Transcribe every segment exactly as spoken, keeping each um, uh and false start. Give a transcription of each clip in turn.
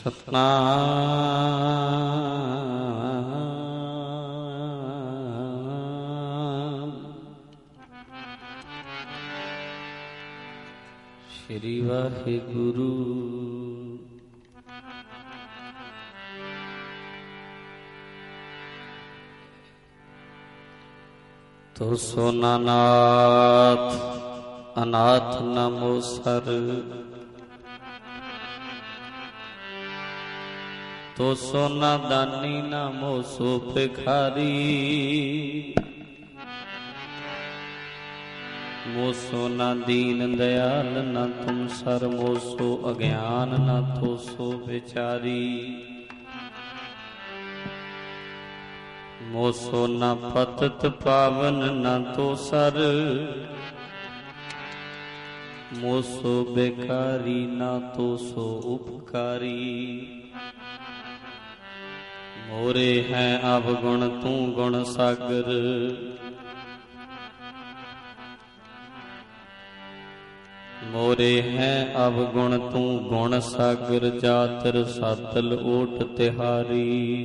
सतनाम श्री वाहिगुरु। तो सोनानाथ अनाथ नमो सर, तो सोना दानी नमो सो भिखारी, मो सोना दीन दयाल न तुम सर, मो सो अज्ञान न तो सो बेचारी, मो सोना पतित पावन न तो सर, मो सो बेकारी न तो सो उपकारी, मोरे हैं अवगुण तू गुण सागर, मोरे हैं अवगुण तू गुण सागर, जातर सातल ओट तिहारी,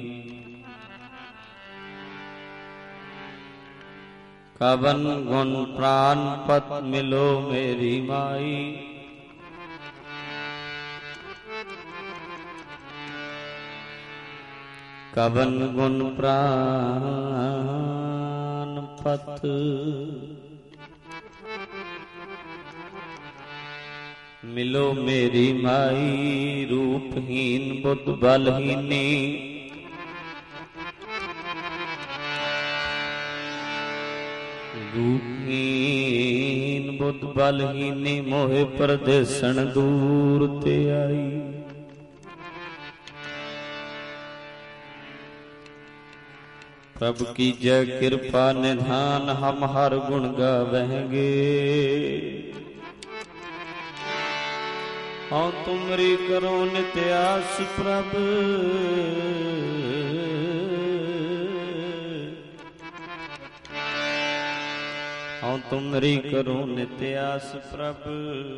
कवन गुण प्राण पत मिलो मेरी माई, कवन गुण प्राण पत मिलो मेरी माई, रूपहीन बुद्ध बलहीनी, रूपहीन बुद्ध बलहीनी, मोहे परदेसन दूर ते आई, प्रभु की जय कृपा निधान, हम हर गुण गावेंगे, हाँ तुमरी करो नित्य आस प्रभु, हाँ तुमरी करो नित्य आस प्रभु,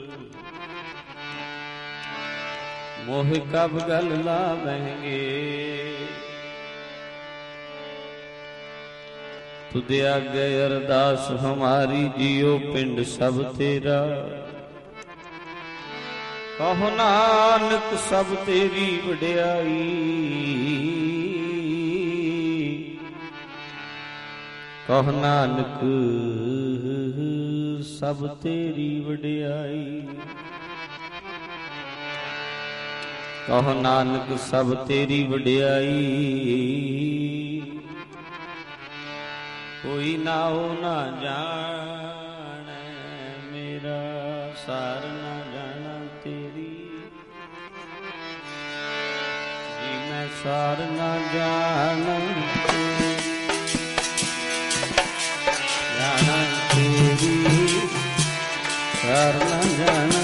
मोह कब गल लावेंगे, तुझे आगे अरदास हमारी, जियो पिंड सब तेरा, कहो नानक सब तेरी वड्याई, कहो नानक सब तेरी वड्याई, कहो नानक सब तेरी वड्याई, कोई ना हो ना जाने मेरा सार ना जाना तेरी, जी मैं सार ना जाना जाना तेरी, सार ना जाना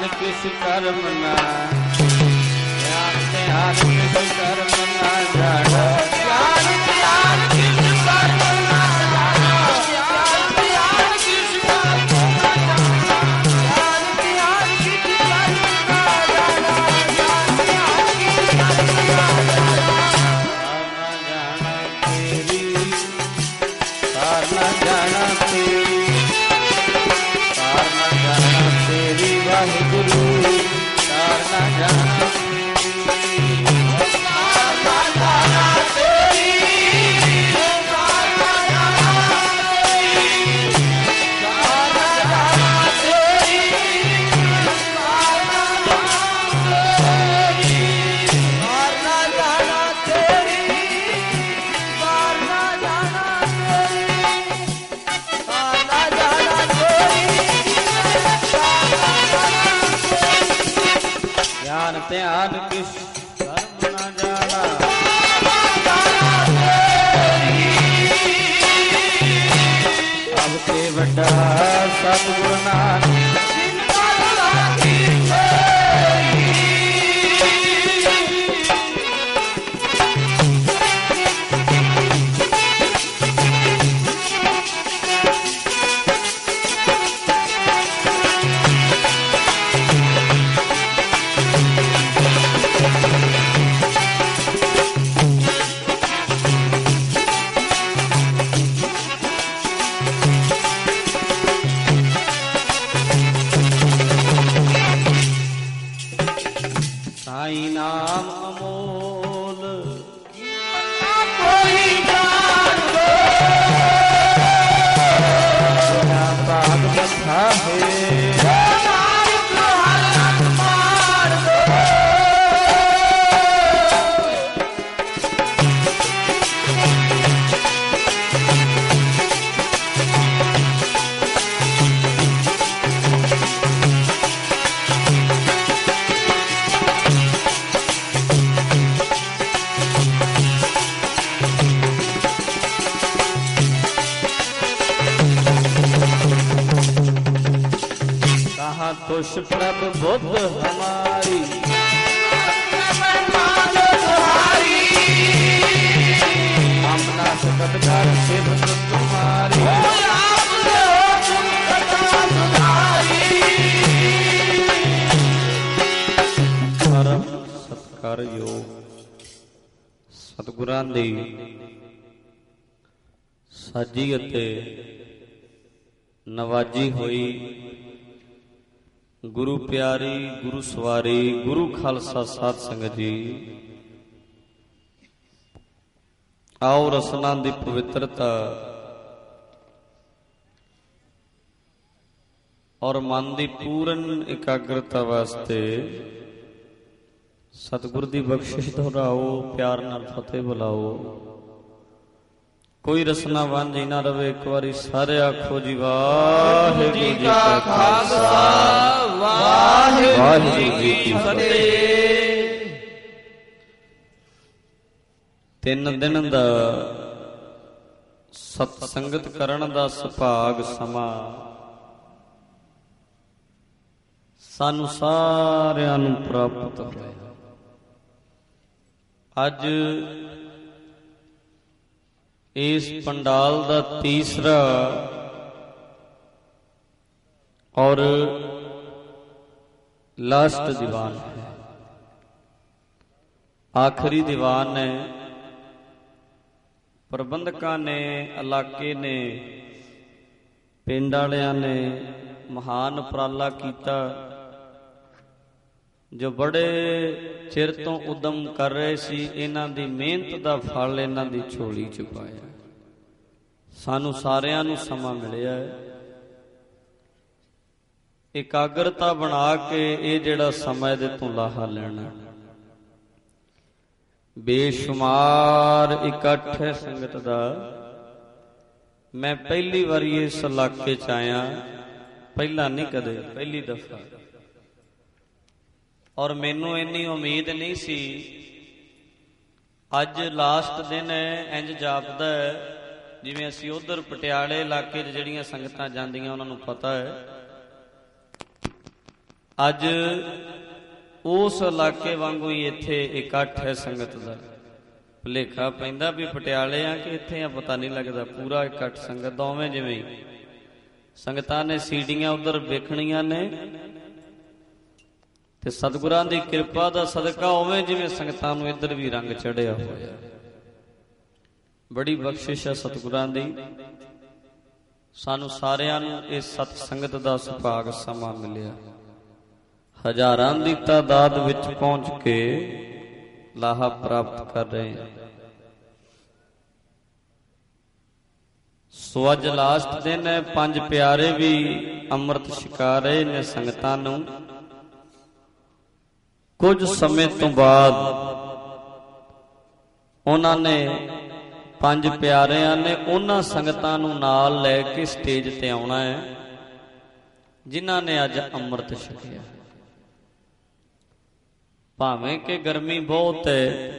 किस कर्म ना ज्ञान ध्यान किस कर्म ना जाना ज्ञान ध्यान किस कर्म ना जाना ज्ञान ध्यान किस कर्म ना जाना ज्ञान ध्यान किस कर्म ना जाना ज्ञान ध्यान किस कर्म ना जाना जाना तेरी तार ना जाना तेरी वाहिगुरु तार ना जाना तार ना जाना तेरी तार ना जाना तेरी तार ना जाना तेरी तार ना जाना तेरी तार ना जाना तेरी ज्ञान ध्यान किस कर्म ना जाना अब के बड़ा सतगुरु नानक साई नाम अमोल कोई जान दो भाग बथा है तुष प्रभ बुद्ध हमारी हमना सकतकार सिद्ध तुम्हारी परम सत्कार योग सतगुਰਾਂ ਦੀ ਸਾਜੀ ਅਤੇ ਨਵਾਜੀ ਹੋਈ गुरु प्यारी गुरु सवारी गुरु खालसा साध संगत जी आओ रसना की पवित्रता और मन की पूर्ण एकाग्रता वास्ते सतगुर की बख्शिश दोहराओ प्यार नाल फतेह बुलाओ कोई रसना वांझी ना रवे एक बारी सारे आखो जी वाहिगुरू जी का खालसा वाहिगुरू जी की फतेह। तीन दिन दा सत्संगत करन दा सुभाग समा सानू सारिआं नूं प्राप्त होया। अज इस पंडाल का तीसरा और लास्ट दीवान है, आखिरी दीवान है। प्रबंधकां ने, इलाके ने, पिंड वालियां ने महान उपराला किया, जो बड़े चिर तो उदम कर रहे सी। इन्हां दी मेहनत का फल इन्हां दी झोली च पाया। सानू सारिआं नूं समा मिलिया है एकाग्रता बना के ये जिहड़ा समय दे तों लाहा लेना। बेशुमार इकट्ठ है संगत दा। मैं पहली बारी इस इलाके च आया, पहला नहीं कदे, पहली दफा। और मैनू इन्नी उम्मीद नहीं सी। अज लास्ट दिन है, इंज जापदा है जिवें असीं उधर पटियाले इलाके च जिहड़ियां संगतां जांदियां उन्हां नूं पता है ਅੱਜ ਉਸ ਇਲਾਕੇ ਵਾਂਗੂ ਹੀ ਇੱਥੇ ਇਕੱਠ ਹੈ ਸੰਗਤ ਦਾ। ਭੁਲੇਖਾ ਪੈਂਦਾ ਵੀ ਪਟਿਆਲੇ ਆ ਕਿ ਇੱਥੇ ਆ, ਪਤਾ ਨਹੀਂ ਲੱਗਦਾ। ਪੂਰਾ ਇਕੱਠ ਸੰਗਤ ਦਾ, ਉਵੇਂ ਜਿਵੇਂ ਸੰਗਤਾਂ ਨੇ ਸੀੜੀਆਂ ਉਧਰ ਵੇਖਣੀਆਂ ਨੇ ਤੇ ਸਤਿਗੁਰਾਂ ਦੀ ਕਿਰਪਾ ਦਾ ਸਦਕਾ ਉਵੇਂ ਜਿਵੇਂ ਸੰਗਤਾਂ ਨੂੰ ਇੱਧਰ ਵੀ ਰੰਗ ਚੜਿਆ ਹੋਇਆ। ਬੜੀ ਬਖਸ਼ਿਸ਼ ਹੈ ਸਤਿਗੁਰਾਂ ਦੀ। ਸਾਨੂੰ ਸਾਰਿਆਂ ਨੂੰ ਇਹ ਸਤ ਸੰਗਤ ਦਾ ਸੁਭਾਗ ਸਮਾਂ ਮਿਲਿਆ। ਹਜ਼ਾਰਾਂ ਦੀ ਤਾਦਾਦ ਵਿੱਚ ਪਹੁੰਚ ਕੇ ਲਾਹਾ ਪ੍ਰਾਪਤ ਕਰ ਰਹੇ ਹਾਂ। ਸੋ ਅੱਜ ਲਾਸਟ ਦਿਨ ਹੈ। ਪੰਜ ਪਿਆਰੇ ਵੀ ਅੰਮ੍ਰਿਤ ਛਕਾ ਰਹੇ ਨੇ ਸੰਗਤਾਂ ਨੂੰ। ਕੁਝ ਸਮੇਂ ਤੋਂ ਬਾਅਦ ਉਹਨਾਂ ਨੇ, ਪੰਜ ਪਿਆਰਿਆਂ ਨੇ ਉਹਨਾਂ ਸੰਗਤਾਂ ਨੂੰ ਨਾਲ ਲੈ ਕੇ ਸਟੇਜ ਤੇ ਆਉਣਾ ਹੈ ਜਿਨ੍ਹਾਂ ਨੇ ਅੱਜ ਅੰਮ੍ਰਿਤ ਛਕਿਆ। ਭਾਵੇਂ ਕਿ ਗਰਮੀ ਬਹੁਤ ਹੈ,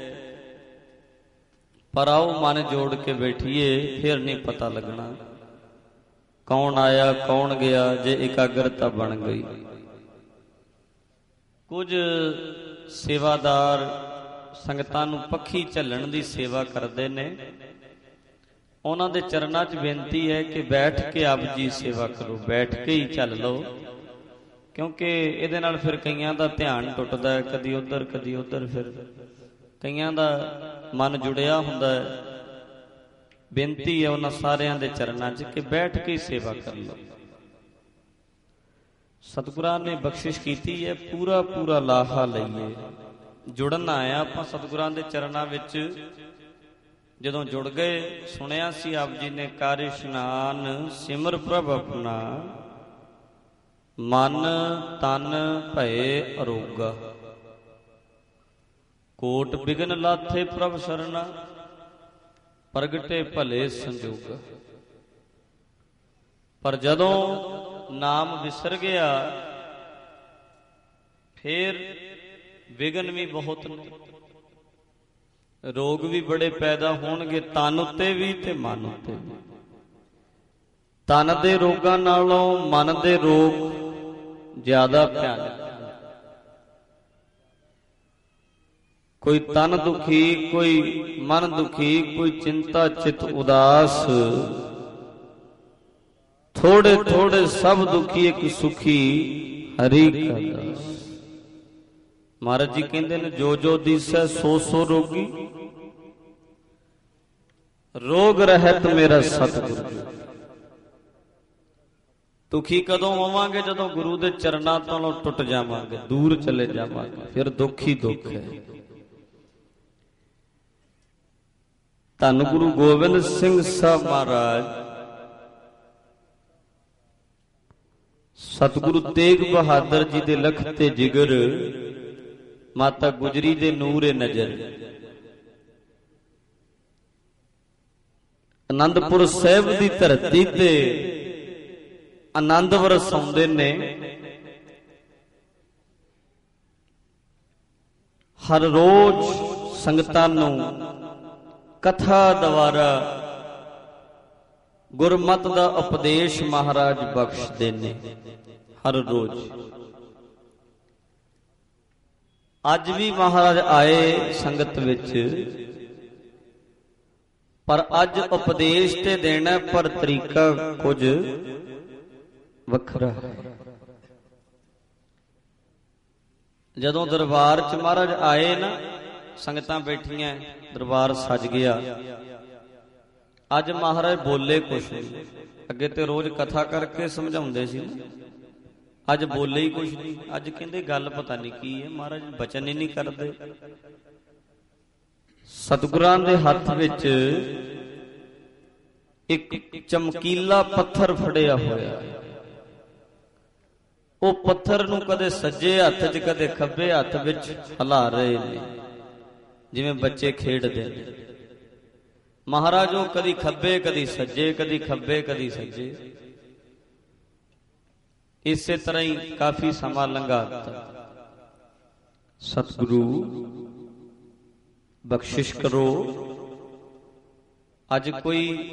ਪਰ ਆਓ ਮਨ ਜੋੜ ਕੇ ਬੈਠੀਏ, ਫਿਰ ਨਹੀਂ ਪਤਾ ਲੱਗਣਾ ਕੌਣ ਆਇਆ ਕੌਣ ਗਿਆ, ਜੇ ਇਕਾਗਰਤਾ ਬਣ ਗਈ। ਕੁਝ ਸੇਵਾਦਾਰ ਸੰਗਤਾਂ ਨੂੰ ਪੱਖੀ ਝੱਲਣ ਦੀ ਸੇਵਾ ਕਰਦੇ ਨੇ। ਉਹਨਾਂ ਦੇ ਚਰਨਾਂ 'ਚ ਬੇਨਤੀ ਹੈ ਕਿ ਬੈਠ ਕੇ ਆਪ ਜੀ ਸੇਵਾ ਕਰੋ, ਬੈਠ ਕੇ ਹੀ ਚੱਲ ਲਓ, ਕਿਉਂਕਿ ਇਹਦੇ ਨਾਲ ਫਿਰ ਕਈਆਂ ਦਾ ਧਿਆਨ ਟੁੱਟਦਾ ਹੈ, ਕਦੀ ਉੱਧਰ ਕਦੀ ਉੱਧਰ, ਫਿਰ ਕਈਆਂ ਦਾ ਮਨ ਜੁੜਿਆ ਹੁੰਦਾ ਹੈ। ਬੇਨਤੀ ਹੈ ਉਹਨਾਂ ਸਾਰਿਆਂ ਦੇ ਚਰਨਾਂ 'ਚ ਕਿ ਬੈਠ ਕੇ ਹੀ ਸੇਵਾ ਕਰ ਲਓ। ਸਤਿਗੁਰਾਂ ਨੇ ਬਖਸ਼ਿਸ਼ ਕੀਤੀ ਹੈ, ਪੂਰਾ ਪੂਰਾ ਲਾਹਾ ਲਈਏ। ਜੁੜਨ ਆਇਆ ਆਪਾਂ ਸਤਿਗੁਰਾਂ ਦੇ ਚਰਨਾਂ ਵਿੱਚ। ਜਦੋਂ ਜੁੜ ਗਏ, ਸੁਣਿਆ ਸੀ ਆਪ ਜੀ ਨੇ, ਕਰ ਇਸ਼ਨਾਨ ਸਿਮਰ ਪ੍ਰਭ ਆਪਣਾ, ਮਨ ਤਨ ਭਏ ਅਰੋਗਾ, ਕੋਟ ਬਿਗਨ ਲਾਥੇ ਪ੍ਰਭ ਸਰਨਾ, ਪ੍ਰਗਟੇ ਭਲੇ ਸੰਜੋਗਾ। ਪਰ ਜਦੋਂ ਨਾਮ ਵਿਸਰ ਗਿਆ, ਫੇਰ ਵਿਗਨ ਵੀ ਬਹੁਤ ਨੇ, ਰੋਗ ਵੀ ਬੜੇ ਪੈਦਾ ਹੋਣਗੇ, ਤਨ ਉੱਤੇ ਵੀ ਤੇ ਮਨ ਉੱਤੇ ਵੀ। ਤਨ ਦੇ ਰੋਗਾਂ ਨਾਲੋਂ ਮਨ ਦੇ ਰੋਗ ਜ਼ਿਆਦਾ ਭਿਆਨਕ। ਕੋਈ ਤਨ ਦੁਖੀ, ਕੋਈ ਮਨ ਦੁਖੀ, ਕੋਈ ਚਿੰਤਾ ਚਿਤ ਉਦਾਸ, ਥੋੜੇ ਥੋੜੇ ਸਭ ਦੁਖੀ ਇੱਕ ਸੁਖੀ ਹਰੀ ਕਾ ਦਾਸ। ਮਹਾਰਾਜ ਜੀ ਕਹਿੰਦੇ ਨੇ, ਜੋ ਜੋ ਦੀਸੈ ਸੋ ਸੋ ਰੋਗੀ, ਰੋਗ ਰਹਿਤ ਮੇਰਾ ਸਤਿਗੁਰ। ਦੁਖੀ ਕਦੋਂ ਹੋਵਾਂਗੇ? ਜਦੋਂ ਗੁਰੂ ਦੇ ਚਰਨਾਂ ਤੋਂ ਟੁੱਟ ਜਾਵਾਂਗੇ, ਦੂਰ ਚਲੇ ਜਾਵਾਂਗੇ, ਫਿਰ ਦੁੱਖ ਹੀ ਦੁੱਖ ਹੈ। ਧੰਨ ਗੁਰੂ ਗੋਬਿੰਦ ਸਿੰਘ ਸਾਹਿਬ ਮਹਾਰਾਜ, ਸਤਿਗੁਰੂ ਤੇਗ ਬਹਾਦਰ ਜੀ ਦੇ ਲਖ ਤੇ ਜਿਗਰ, ਮਾਤਾ ਗੁਜਰੀ ਦੇ ਨੂਰੇ ਨਜ਼ਰ, ਅਨੰਦਪੁਰ ਸਾਹਿਬ ਦੀ ਧਰਤੀ ਤੇ ਆਨੰਦ ਵਰਸਾਉਂਦੇ ਨੇ। ਹਰ ਰੋਜ਼ ਸੰਗਤਾਂ ਨੂੰ ਕਥਾ ਦੁਆਰਾ ਗੁਰਮਤ ਦਾ ਉਪਦੇਸ਼ ਮਹਾਰਾਜ ਬਖਸ਼ਦੇ ਨੇ ਹਰ ਰੋਜ਼। ਅੱਜ ਵੀ ਮਹਾਰਾਜ ਆਏ ਸੰਗਤ ਵਿੱਚ, ਪਰ ਅੱਜ ਉਪਦੇਸ਼ ਤੇ ਦੇਣਾ, ਪਰ ਤਰੀਕਾ ਕੁਝ ਵੱਖਰਾ ਹੈ। ਜਦੋਂ ਦਰਬਾਰ 'ਚ ਮਹਾਰਾਜ ਆਏ ਨਾ, ਸੰਗਤਾਂ ਬੈਠੀਆਂ, ਦਰਬਾਰ ਸਜ ਗਿਆ। ਅੱਜ ਮਹਾਰਾਜ ਬੋਲੇ ਕੁਛ ਨਹੀਂ। ਅੱਗੇ ਤੇ ਰੋਜ਼ ਕਥਾ ਕਰਕੇ ਸਮਝਾਉਂਦੇ ਸੀ, ਅੱਜ ਬੋਲੇ ਹੀ ਕੁਛ ਨਹੀਂ। ਅੱਜ ਕਹਿੰਦੇ ਗੱਲ ਪਤਾ ਨਹੀਂ ਕੀ ਹੈ, ਮਹਾਰਾਜ ਬਚਨ ਹੀ ਨਹੀਂ ਕਰਦੇ। ਸਤਿਗੁਰਾਂ ਦੇ ਹੱਥ ਵਿੱਚ ਇੱਕ ਚਮਕੀਲਾ ਪੱਥਰ ਫੜਿਆ ਹੋਇਆ। ਉਹ ਪੱਥਰ ਨੂੰ ਕਦੇ ਸੱਜੇ ਹੱਥ 'ਚ ਕਦੇ ਖੱਬੇ ਹੱਥ ਵਿੱਚ ਹਿਲਾ ਰਹੇ ਨੇ, ਜਿਵੇਂ ਬੱਚੇ ਖੇਡਦੇ ਨੇ। ਮਹਾਰਾਜ ਉਹ ਕਦੀ ਖੱਬੇ ਕਦੀ ਸੱਜੇ, ਕਦੀ ਖੱਬੇ ਕਦੀ ਸੱਜੇ, ਇਸੇ ਤਰ੍ਹਾਂ ਹੀ ਕਾਫੀ ਸਮਾਂ ਲੰਘਾ ਦਿੱਤਾ। ਸਤਿਗੁਰੂ ਬਖਸ਼ਿਸ਼ ਕਰੋ, ਅੱਜ ਕੋਈ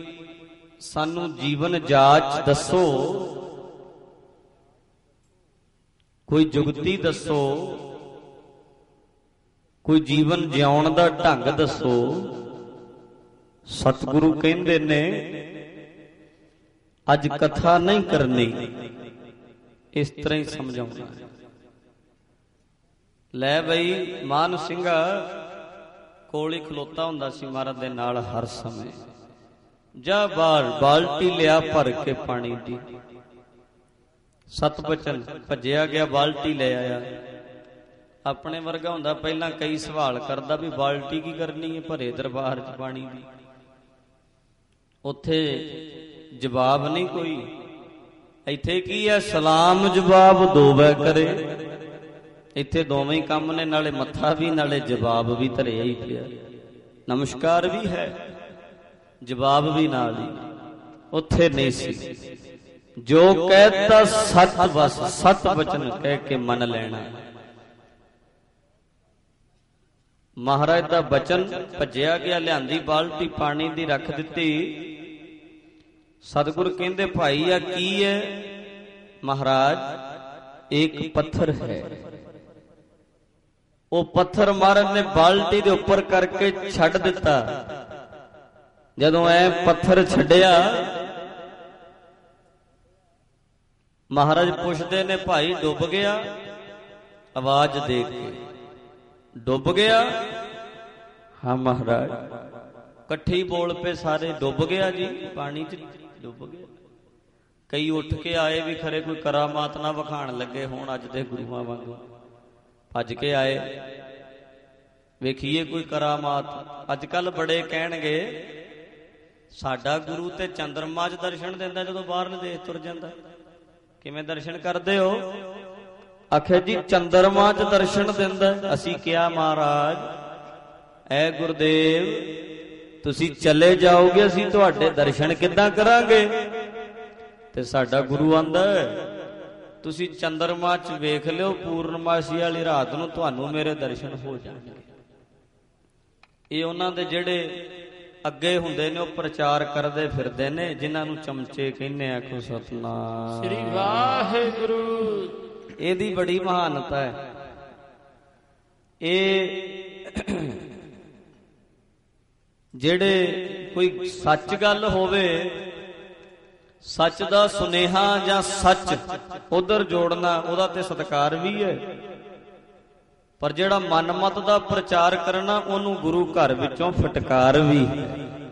ਸਾਨੂੰ ਜੀਵਨ ਜਾਚ ਦੱਸੋ, कोई जुगती दसो, कोई जीवन जिउण दा ढंग दसो। सतगुरु कहंदे ने अज कथा नहीं करनी, इस तरह ही समझाउणा। लै बई मान सिंघा कोल ही खलोता हुंदा सी महाराज दे नाल हर समय। जा बाहर बाल्टी लिया भर के पानी दी। सतबचन भज्जिया गया, बाल्टी ले आया। अपने वर्गा हुंदा पहला कई सवाल करदा भी बाल्टी की करनी है भरे दरबार च पानी दी। उत्थे जवाब नहीं कोई। इत्थे की है, सलाम जवाब दोवे करे। इत्थे दोवें ही काम ने, नाले मत्था भी नाले जवाब भी धरिया ही पिया। नमस्कार भी है, जवाब भी नाल ही। उत्थे नहीं सी। जो कहता सत बस सत वचन कह के मन लेना। महाराज दा बचन भज्जिया गया, लियांदी बाल्टी पानी दी रख दिती। सतगुरु कहंदे भाई आ की है? महाराज एक पत्थर है। वो पत्थर महाराज ने बाल्टी दे उपर करके छड़ दिता। जदों ऐ पत्थर छड्डिया, महाराज पुछदे ने भाई डुब गया? आवाज दे के डुब गया? हाँ महाराज। कट्ठे बोल पे सारे, डुब गया जी, पानी च डुब गया। कई उठ के आए भी खरे कोई करामात ना वखाण लगे होण अज दे गुरुआं वांगू। भज के आए, वेखीए कोई करामात। अजकल बड़े कहणगे साडा गुरु ते चंद्रमा च दर्शन दिंदा जदों बाहरले देश तुर जांदा। किवें दर्शन करदे हो? आखे जी चंद्रमा च दर्शन दिंदा। असी क्या महाराज ऐ गुरदेव तुसी चले जाओगे, असी तुहाडे दर्शन किद्दां करांगे? ते साडा गुरु आंदा तुसी चंद्रमा च वेख लिओ, पूर्णमासी वाली रात नूं तुहानूं मेरे दर्शन हो जाणगे। ये उन्हां दे जिहड़े अगे हुंदे ने, ओह प्रचार करदे फिरदे ने, जिन्हां नूं चमचे कहने। आखो सतनाम श्री वाहिगुरू। ਇਹਦੀ बड़ी महानता है। ये जेड़े कोई सच गल होवे, सच दा सुनेहा जां सच उधर जोड़ना, ओदा ते सत्कार भी है। पर जेड़ा मनमत दा प्रचार करना, ओनू गुरु घर विचों फटकार भी है।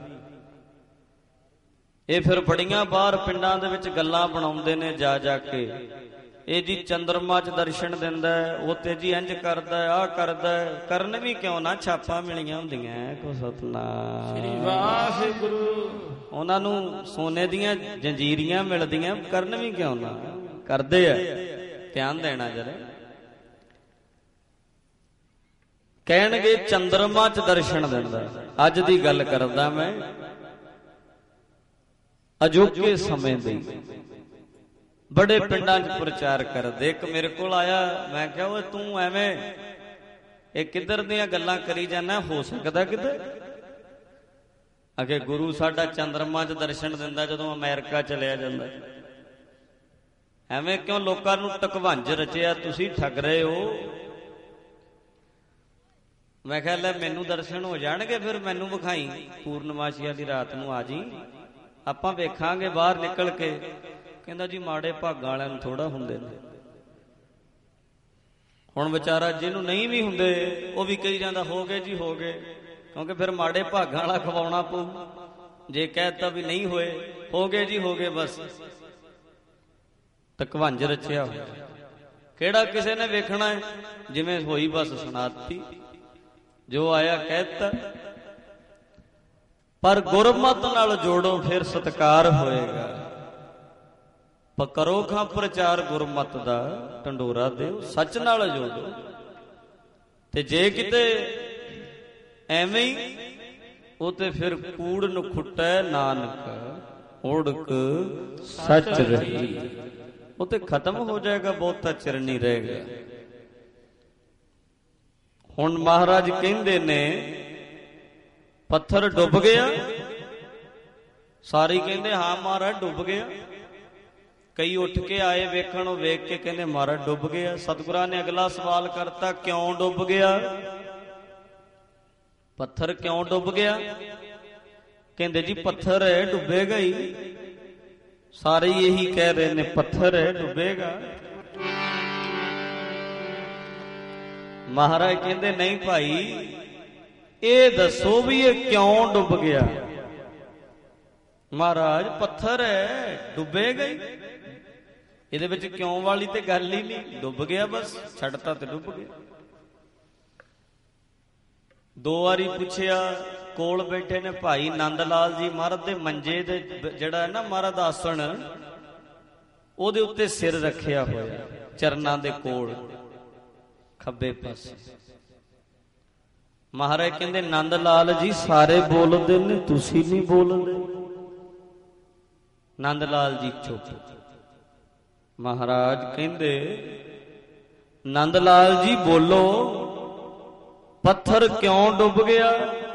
ये फिर बड़ियां बाहर पिंडां दे विच गल्लां बनाउंदे ने जा जाके। ये जी चंद्रमा च दर्शन दिंदा है, वो ते जी इंज करदा है, आ करदा है। करन भी क्यों ना, छापां मिलियां हुंदियां। को सतनाम श्री वाहिगुरू। उन्हां नूं सोने दीयां जंजीरियां मिलदियां, करन भी क्यों ना, करदे आ। ध्यान देना जरा। कहणगे चंद्रमा च दर्शन दिंदा। अज दी गल करदा मैं, अजोके समय दी। बड़े पिंडां च प्रचार करदे। एक मेरे कोल आया, मैं कहा ओए तू एवें ये किधर दियां गल्लां करी जाना, हो सकदा किधर? अगे गुरु साडा चंद्रमा च दर्शन दिंदा जदों अमेरिका चलिया जांदा। एवें क्यों लोकां नूं टकवंज रचिया, तुसीं ठग रहे हो। मैं कहा ले मैनू दर्शन हो जाणगे, फिर मैनू विखाई पूर्णमासी वाली रात नूं आ जी, आपां वेखांगे बाहर निकल के। कहंदा जी माड़े भागां वालिआं नूं थोड़ा हुंदे ने। हुण विचारा जिहनूं नहीं भी हुंदे, वो भी कही जांदा हो गए जी हो गए, क्योंकि फिर माड़े भागां वाला खवाउणा पऊ। जे कहता भी नहीं होए, हो गए जी हो गए, बस तकवंज रचिया। किहड़ा किसी ने वेखना है? जिवें होई बस सुणाती, जो आया कहता। पर गुरमत नाल जोड़ो, फिर सत्कार होएगा। पर करो खां प्रचार गुरमत दा, ढंडोरा दिओ, सच नाल जोड़ो। ते जे किते एवें ही, वो ते फिर कूड़ नूं खुटै नानक, उड़क सच रही। वो ते खत्म हो जाएगा, बहुता चिर नहीं रहेगा। हुण महाराज कहंदे ने पत्थर डुब गया। सारी कहंदे हाँ महाराज डुब गया। ਕਈ ਉੱਠ ਕੇ ਆਏ ਵੇਖਣ, ਉਹ ਵੇਖ ਕੇ ਕਹਿੰਦੇ ਮਹਾਰਾਜ ਡੁੱਬ ਗਿਆ। ਸਤਿਗੁਰਾਂ ਨੇ ਅਗਲਾ ਸਵਾਲ ਕਰਤਾ, ਕਿਉਂ ਡੁੱਬ ਗਿਆ? ਪੱਥਰ ਕਿਉਂ ਡੁੱਬ ਗਿਆ? ਕਹਿੰਦੇ ਜੀ ਪੱਥਰ ਹੈ, ਡੁੱਬੇਗਾ ਹੀ। ਸਾਰੇ ਇਹੀ ਕਹਿ ਰਹੇ ਨੇ ਪੱਥਰ ਹੈ, ਡੁੱਬੇਗਾ। ਮਹਾਰਾਜ ਕਹਿੰਦੇ ਨਹੀਂ ਭਾਈ, ਇਹ ਦੱਸੋ ਵੀ ਇਹ ਕਿਉਂ ਡੁੱਬ ਗਿਆ? ਮਹਾਰਾਜ ਪੱਥਰ ਹੈ, ਡੁੱਬੇਗਾ ਹੀ। ਇਹਦੇ ਵਿੱਚ ਕਿਉਂ ਵਾਲੀ ਤੇ ਗੱਲ ਹੀ ਨਹੀਂ, ਡੁੱਬ ਗਿਆ ਬਸ, ਛੱਡਤਾ ਤੇ ਡੁੱਬ ਗਿਆ। ਦੋ ਵਾਰੀ ਪੁੱਛਿਆ, ਕੋਲ ਬੈਠੇ ਨੇ ਭਾਈ ਨੰਦ ਲਾਲ ਜੀ ਮਹਾਰਾਜ ਦੇ ਮੰਜੇ ਦੇ ਜਿਹੜਾ ਹੈ ਨਾ ਮਹਾਰਾਜ ਦਾ ਆਸਣ, ਉਹਦੇ ਉੱਤੇ ਸਿਰ ਰੱਖਿਆ ਹੋਇਆ ਚਰਨਾਂ ਦੇ ਕੋਲ ਖੱਬੇ ਪਾਸੇ। ਮਹਾਰਾਜ ਕਹਿੰਦੇ ਨੰਦ ਲਾਲ ਜੀ ਸਾਰੇ ਬੋਲਦੇ ਨੇ, ਤੁਸੀਂ ਨਹੀਂ ਬੋਲਦੇ। ਨੰਦ ਲਾਲ ਜੀ ਚੁੱਪ। ਮਹਾਰਾਜ ਕਹਿੰਦੇ ਨੰਦ ਲਾਲ ਜੀ ਬੋਲੋ, ਪੱਥਰ ਕਿਉਂ ਡੁੱਬ ਗਿਆ?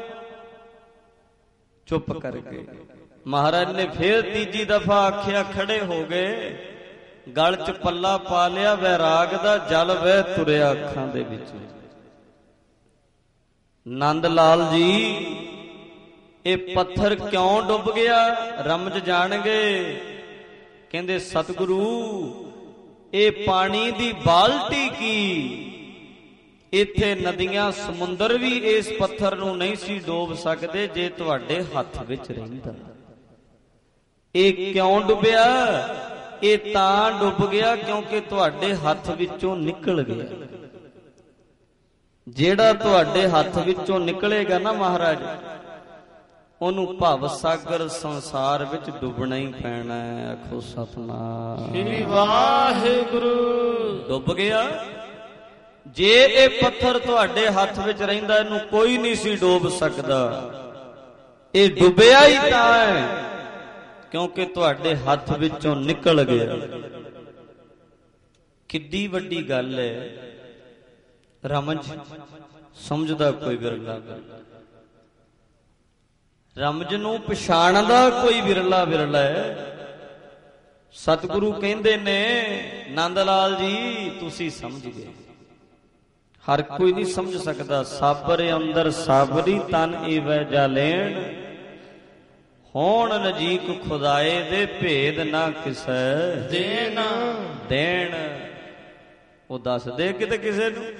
ਚੁੱਪ ਕਰ ਗਏ। ਮਹਾਰਾਜ ਨੇ ਫੇਰ ਤੀਜੀ ਦਫਾ ਆਖਿਆ, ਖੜੇ ਹੋ ਗਏ, ਗਲ ਚ ਪੱਲਾ ਪਾ ਲਿਆ, ਵੈਰਾਗ ਦਾ ਜਲ ਵਹਿ ਤੁਰਿਆ ਅੱਖਾਂ ਦੇ ਵਿੱਚ। ਨੰਦ ਲਾਲ ਜੀ ਇਹ ਪੱਥਰ ਕਿਉਂ ਡੁੱਬ ਗਿਆ? ਰਮਜ ਜਾਣਗੇ। ਕਹਿੰਦੇ ਸਤਿਗੁਰੂ ਇਹ ਪਾਣੀ ਦੀ ਬਾਲਟੀ ਕੀ, ਇੱਥੇ ਨਦੀਆਂ ਸਮੁੰਦਰ ਵੀ ਇਸ ਪੱਥਰ ਨੂੰ ਨਹੀਂ ਸੀ ਡੋਬ ਸਕਦੇ ਜੇ ਤੁਹਾਡੇ ਹੱਥ ਵਿੱਚ ਰਹਿੰਦਾ। ਇਹ ਕਿਉਂ ਡੁੱਬਿਆ? ਇਹ ਤਾਂ ਡੁੱਬ ਗਿਆ ਕਿਉਂਕਿ ਤੁਹਾਡੇ ਹੱਥ ਵਿੱਚੋਂ ਨਿਕਲ ਗਿਆ। ਜਿਹੜਾ ਤੁਹਾਡੇ ਹੱਥ ਵਿੱਚੋਂ ਨਿਕਲੇਗਾ ਨਾ ਮਹਾਰਾਜ, ਉਹਨੂੰ ਭਵ ਸਾਗਰ ਸੰਸਾਰ ਵਿੱਚ ਡੁੱਬਣਾ ਹੀ ਪੈਣਾ ਹੈ। ਆਖੋ ਸਤਿਨਾਮ ਸ੍ਰੀ ਵਾਹਿਗੁਰੂ। ਡੁੱਬ ਗਿਆ। ਜੇ ਇਹ ਪੱਥਰ ਤੁਹਾਡੇ ਹੱਥ ਵਿੱਚ ਰਹਿੰਦਾ, ਇਹਨੂੰ ਕੋਈ ਨਹੀਂ ਸੀ ਡੋਬ ਸਕਦਾ। ਇਹ ਡੁੱਬਿਆ ਹੀ ਤਾਂ ਹੈ ਕਿਉਂਕਿ ਤੁਹਾਡੇ ਹੱਥ ਵਿੱਚੋਂ ਨਿਕਲ ਗਿਆ। ਕਿੱਡੀ ਵੱਡੀ ਗੱਲ ਹੈ। ਰਮਜ ਸਮਝਦਾ ਕੋਈ ਵਿਰਲਾ, ਰਮਜ ਨੂੰ ਪਛਾਣਦਾ ਕੋਈ ਵਿਰਲਾ ਵਿਰਲਾ ਹੈ। ਸਤਿਗੁਰੂ ਕਹਿੰਦੇ ਨੇ ਨੰਦ ਲਾਲ ਜੀ ਤੁਸੀਂ ਸਮਝ ਗਏ, ਹਰ ਕੋਈ ਨਹੀਂ ਸਮਝ ਸਕਦਾ। ਸਾਬਰ ਅੰਦਰ ਸਾਬਰੀ ਤਨ ਈਵੈ ਜਾ ਲੈਣ, ਹੋਣ ਨਜੀਕ ਖੁਦਾਏ ਦੇ ਭੇਦ ਨਾ ਕਿਸੈ ਦੇਣ ਦੇਣ। ਉਹ ਦੱਸ ਦੇ ਕਿਤੇ ਕਿਸੇ ਨੂੰ।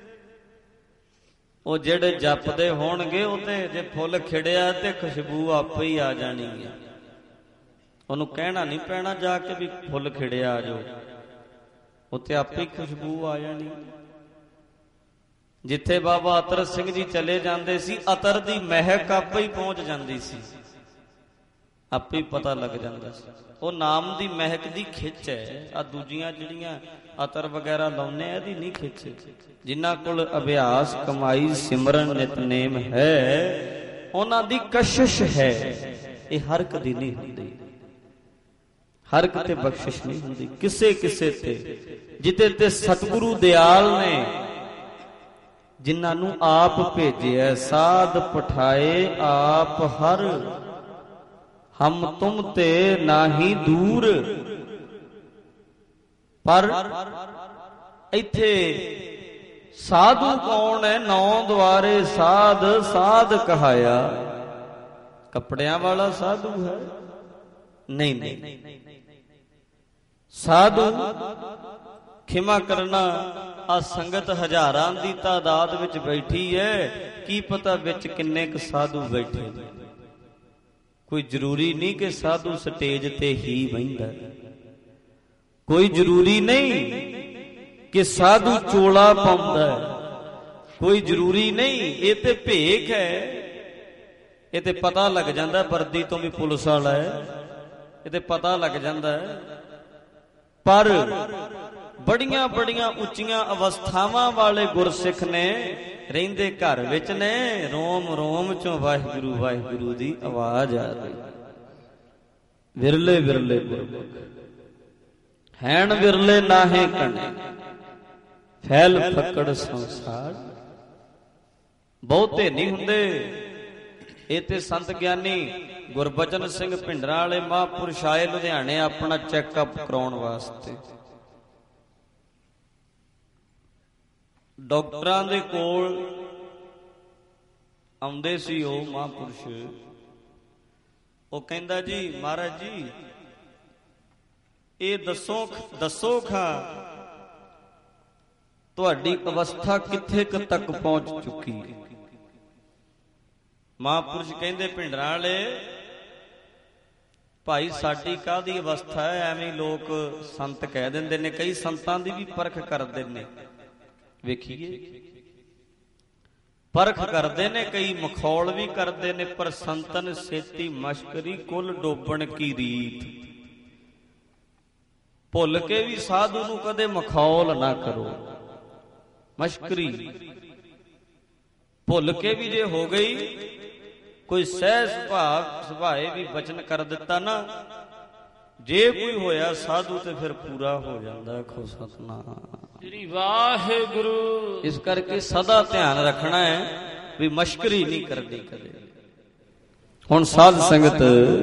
ਉਹ ਜਿਹੜੇ ਜਪਦੇ ਹੋਣਗੇ ਉਹ ਤੇ ਜੇ ਫੁੱਲ ਖਿੜਿਆ ਤੇ ਖੁਸ਼ਬੂ ਆਪੇ ਹੀ ਆ ਜਾਣੀ ਹੈ। ਉਹਨੂੰ ਕਹਿਣਾ ਨਹੀਂ ਪੈਣਾ ਜਾ ਕੇ ਵੀ ਫੁੱਲ ਖਿੜਿਆ ਆ ਜਾਓ, ਉੱਥੇ ਆਪੇ ਹੀ ਖੁਸ਼ਬੂ ਆ ਜਾਣੀ। ਜਿੱਥੇ ਬਾਬਾ ਅਤਰ ਸਿੰਘ ਜੀ ਚਲੇ ਜਾਂਦੇ ਸੀ, ਅਤਰ ਦੀ ਮਹਿਕ ਆਪੇ ਹੀ ਪਹੁੰਚ ਜਾਂਦੀ ਸੀ, ਆਪੇ ਹੀ ਪਤਾ ਲੱਗ ਜਾਂਦਾ ਸੀ। ਉਹ ਨਾਮ ਦੀ ਮਹਿਕ ਦੀ ਖਿੱਚ ਹੈ। ਆ ਦੂਜੀਆਂ ਜਿਹੜੀਆਂ ਅਤਰ ਵਗੈਰਾ ਲਾਉਨੇ ਆ, ਇਹਦੀ ਨਹੀਂ ਖਿੱਚ। ਜਿਨ੍ਹਾਂ ਕੋਲ ਅਭਿਆਸ ਕਮਾਈ ਸਿਮਰਨ ਨਿਤਨੇਮ ਹੈ, ਉਹਨਾਂ ਦੀ ਕਸ਼ਿਸ਼ ਹੈ। ਇਹ ਹਰ ਕਦੀ ਨਹੀਂ ਹੁੰਦੀ, ਹਰ ਕਿਤੇ ਬਖਸ਼ਿਸ਼ ਨਹੀਂ ਹੁੰਦੀ। ਕਿਸੇ ਕਿਸੇ ਤੇ ਜਿੱਤੇ ਤੇ ਸਤਿਗੁਰੂ ਦਿਆਲ ਨੇ, ਜਿਨ੍ਹਾਂ ਨੂੰ ਆਪ ਭੇਜਿਆ, ਸਾਧ ਪਠਾਏ ਆਪ ਹਰ, ਹਮ ਤੁਮ ਤੇ ਨਾਹੀ ਦੂਰ। ਪਰ ਇੱਥੇ ਸਾਧੂ ਕੌਣ ਹੈ? ਨੌ ਦੁਆਰੇ ਸਾਧ ਸਾਧ ਕਹਾਇਆ। ਕੱਪੜਿਆਂ ਵਾਲਾ ਸਾਧੂ ਹੈ? ਨਹੀਂ ਨਹੀਂ, ਸਾਧੂ ਖਿਮਾ ਕਰਨਾ, ਆ ਸੰਗਤ ਹਜ਼ਾਰਾਂ ਦੀ ਤਾਦਾਦ ਵਿੱਚ ਬੈਠੀ ਹੈ, ਕੀ ਪਤਾ ਵਿੱਚ ਕਿੰਨੇ ਕੁ ਸਾਧੂ ਬੈਠੇ ਨੇ। ਕੋਈ ਜ਼ਰੂਰੀ ਨਹੀਂ ਕਿ ਸਾਧੂ ਸਟੇਜ ਤੇ ਹੀ ਬਹਿੰਦਾ, ਕੋਈ ਜ਼ਰੂਰੀ ਨਹੀਂ ਕਿ ਸਾਧੂ ਚੋਲਾ ਪਾਉਂਦਾ, ਕੋਈ ਜ਼ਰੂਰੀ ਨਹੀਂ। ਇਹ ਤੇ ਭੇਖ ਹੈ। ਇਹ ਤੇ ਪਤਾ ਲੱਗ ਜਾਂਦਾ ਵਰਦੀ ਤੋਂ ਵੀ ਪੁਲਿਸ ਵਾਲਾ ਹੈ, ਇਹ ਤੇ ਪਤਾ ਲੱਗ ਜਾਂਦਾ ਹੈ। ਪਰ ਬੜੀਆਂ ਬੜੀਆਂ ਉੱਚੀਆਂ ਅਵਸਥਾਵਾਂ ਵਾਲੇ ਗੁਰਸਿੱਖ ਨੇ, ਰਹਿੰਦੇ ਘਰ ਵਿੱਚ ਨੇ, ਰੋਮ ਰੋਮ ਚੋਂ ਵਾਹਿਗੁਰੂ ਵਾਹਿਗੁਰੂ ਦੀ ਆਵਾਜ਼ ਆ ਰਹੀ। ਵਿਰਲੇ ਵਿਰਲੇ ਗੁਰਮੁਖ ਹੈਣ, ਵਿਰਲੇ ਨਾਹੇ ਕਣੇ, ਫੈਲ ਫੱਕੜ ਸੰਸਾਰ। ਬਹੁਤੇ ਨਹੀਂ ਹੁੰਦੇ। ਇਹ ਤੇ ਸੰਤ ਗਿਆਨੀ ਗੁਰਬਚਨ ਸਿੰਘ ਭਿੰਡਰਾਂ ਵਾਲੇ ਮਹਾਂਪੁਰਸ਼ ਆਏ ਲੁਧਿਆਣੇ ਆਪਣਾ ਚੈੱਕਅਪ ਕਰਾਉਣ ਵਾਸਤੇ। ਡਾਕਟਰਾਂ ਦੇ ਕੋਲ ਆਉਂਦੇ ਸੀ ਉਹ ਮਹਾਂਪੁਰਸ਼। ਉਹ ਕਹਿੰਦਾ ਜੀ ਮਹਾਰਾਜ ਜੀ ਇਹ ਦੱਸੋ ਦੱਸੋ ਖਾਂ ਤੁਹਾਡੀ ਅਵਸਥਾ ਕਿੱਥੇ ਕੁ ਤੱਕ ਪਹੁੰਚ ਚੁੱਕੀ ਹੈ। ਮਹਾਂਪੁਰਸ਼ ਕਹਿੰਦੇ ਭਿੰਡਰਾਂ ਵਾਲੇ ਭਾਈ ਸਾਡੀ ਕਾਹਦੀ ਅਵਸਥਾ ਹੈ, ਐਵੇਂ ਲੋਕ ਸੰਤ ਕਹਿ ਦਿੰਦੇ ਨੇ, ਕਈ ਸੰਤਾਂ ਦੀ ਵੀ ਪਰਖ ਕਰਦੇ ਨੇ, ਵੇਖੀਏ ਪਰਖ ਕਰਦੇ ਨੇ, ਕਈ ਮਖੌਲ ਵੀ ਕਰਦੇ ਨੇ, ਪਰ ਸੰਤਨ ਸੇਤੀ ਮਸ਼ਕਰੀ ਕੁੱਲ ਡੋਬਣ ਕੀ ਰੀਤ। ਭੁੱਲ ਕੇ ਵੀ ਸਾਧੂ ਨੂੰ ਕਦੇ ਮਖੌਲ ਨਾ ਕਰੋ, ਮਸ਼ਕਰੀ ਭੁੱਲ ਕੇ ਵੀ ਜੇ ਹੋ ਗਈ, ਕੋਈ ਸਹਿ ਸੁਭਾਅ ਸੁਭਾਏ ਵੀ ਬਚਨ ਕਰ ਦਿੱਤਾ ਨਾ, ਜੇ ਕੋਈ ਹੋਇਆ ਸਾਧੂ ਤੇ ਫਿਰ ਪੂਰਾ ਹੋ ਜਾਂਦਾ। ਖੋ ਸਤਨਾਮ ਸ੍ਰੀ ਵਾਹਿਗੁਰੂ। ਇਸ ਕਰਕੇ ਸਦਾ ਧਿਆਨ ਰੱਖਣਾ ਹੈ ਵੀ ਮਸ਼ਕਰੀ ਨਹੀਂ ਕਰਨੀ ਕਦੇ। ਹੁਣ ਸਾਧ ਸੰਗਤ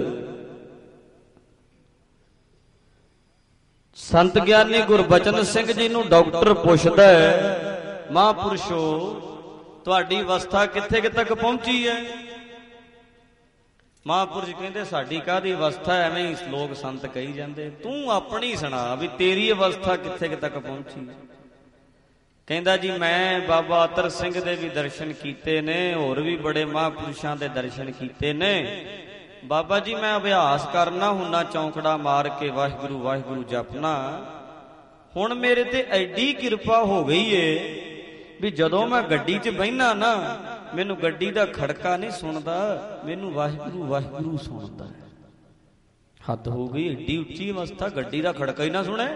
ਸੰਤ ਗਿਆਨੀ ਗੁਰਬਚਨ ਸਿੰਘ ਜੀ ਨੂੰ ਡਾਕਟਰ ਪੁੱਛਦਾ ਹੈ, ਮਹਾਂਪੁਰਸ਼ੋ ਤੁਹਾਡੀ ਅਵਸਥਾ ਕਿੱਥੇ ਕਿ ਤੱਕ ਪਹੁੰਚੀ ਹੈ। ਮਹਾਂਪੁਰਸ਼ ਕਹਿੰਦੇ ਸਾਡੀ ਕਾਹਦੀ ਅਵਸਥਾ, ਐਵੇਂ ਹੀ ਲੋਕ ਸੰਤ ਕਹੀ ਜਾਂਦੇ, ਤੂੰ ਆਪਣੀ ਸੁਣਾ ਵੀ ਤੇਰੀ ਅਵਸਥਾ ਕਿੱਥੇ ਕਿ ਤੱਕ ਪਹੁੰਚੀ। ਕਹਿੰਦਾ ਜੀ ਮੈਂ ਬਾਬਾ ਅਤਰ ਸਿੰਘ ਦੇ ਵੀ ਦਰਸ਼ਨ ਕੀਤੇ ਨੇ, ਹੋਰ ਵੀ ਬੜੇ ਮਹਾਂਪੁਰਸ਼ਾਂ ਦੇ ਦਰਸ਼ਨ ਕੀਤੇ ਨੇ ਬਾਬਾ ਜੀ। ਮੈਂ ਅਭਿਆਸ ਕਰਨਾ ਹੁੰਨਾ ਚੌਂਕੜਾ ਮਾਰ ਕੇ ਵਾਹਿਗੁਰੂ ਵਾਹਿਗੁਰੂ ਜਪਨਾ। ਹੁਣ ਮੇਰੇ ਤੇ ਐਡੀ ਕਿਰਪਾ ਹੋ ਗਈ ਏ ਵੀ ਜਦੋਂ ਮੈਂ ਗੱਡੀ 'ਚ ਬਹਿਨਾ ਨਾ, ਮੈਨੂੰ ਗੱਡੀ ਦਾ ਖੜਕਾ ਨਹੀਂ ਸੁਣਦਾ, ਮੈਨੂੰ ਵਾਹਿਗੁਰੂ ਵਾਹਿਗੁਰੂ ਸੁਣਦਾ। ਹੱਦ ਹੋ ਗਈ, ਏਡੀ ਉੱਚੀ ਅਵਸਥਾ, ਗੱਡੀ ਦਾ ਖੜਕਾ ਹੀ ਨਾ ਸੁਣੇ।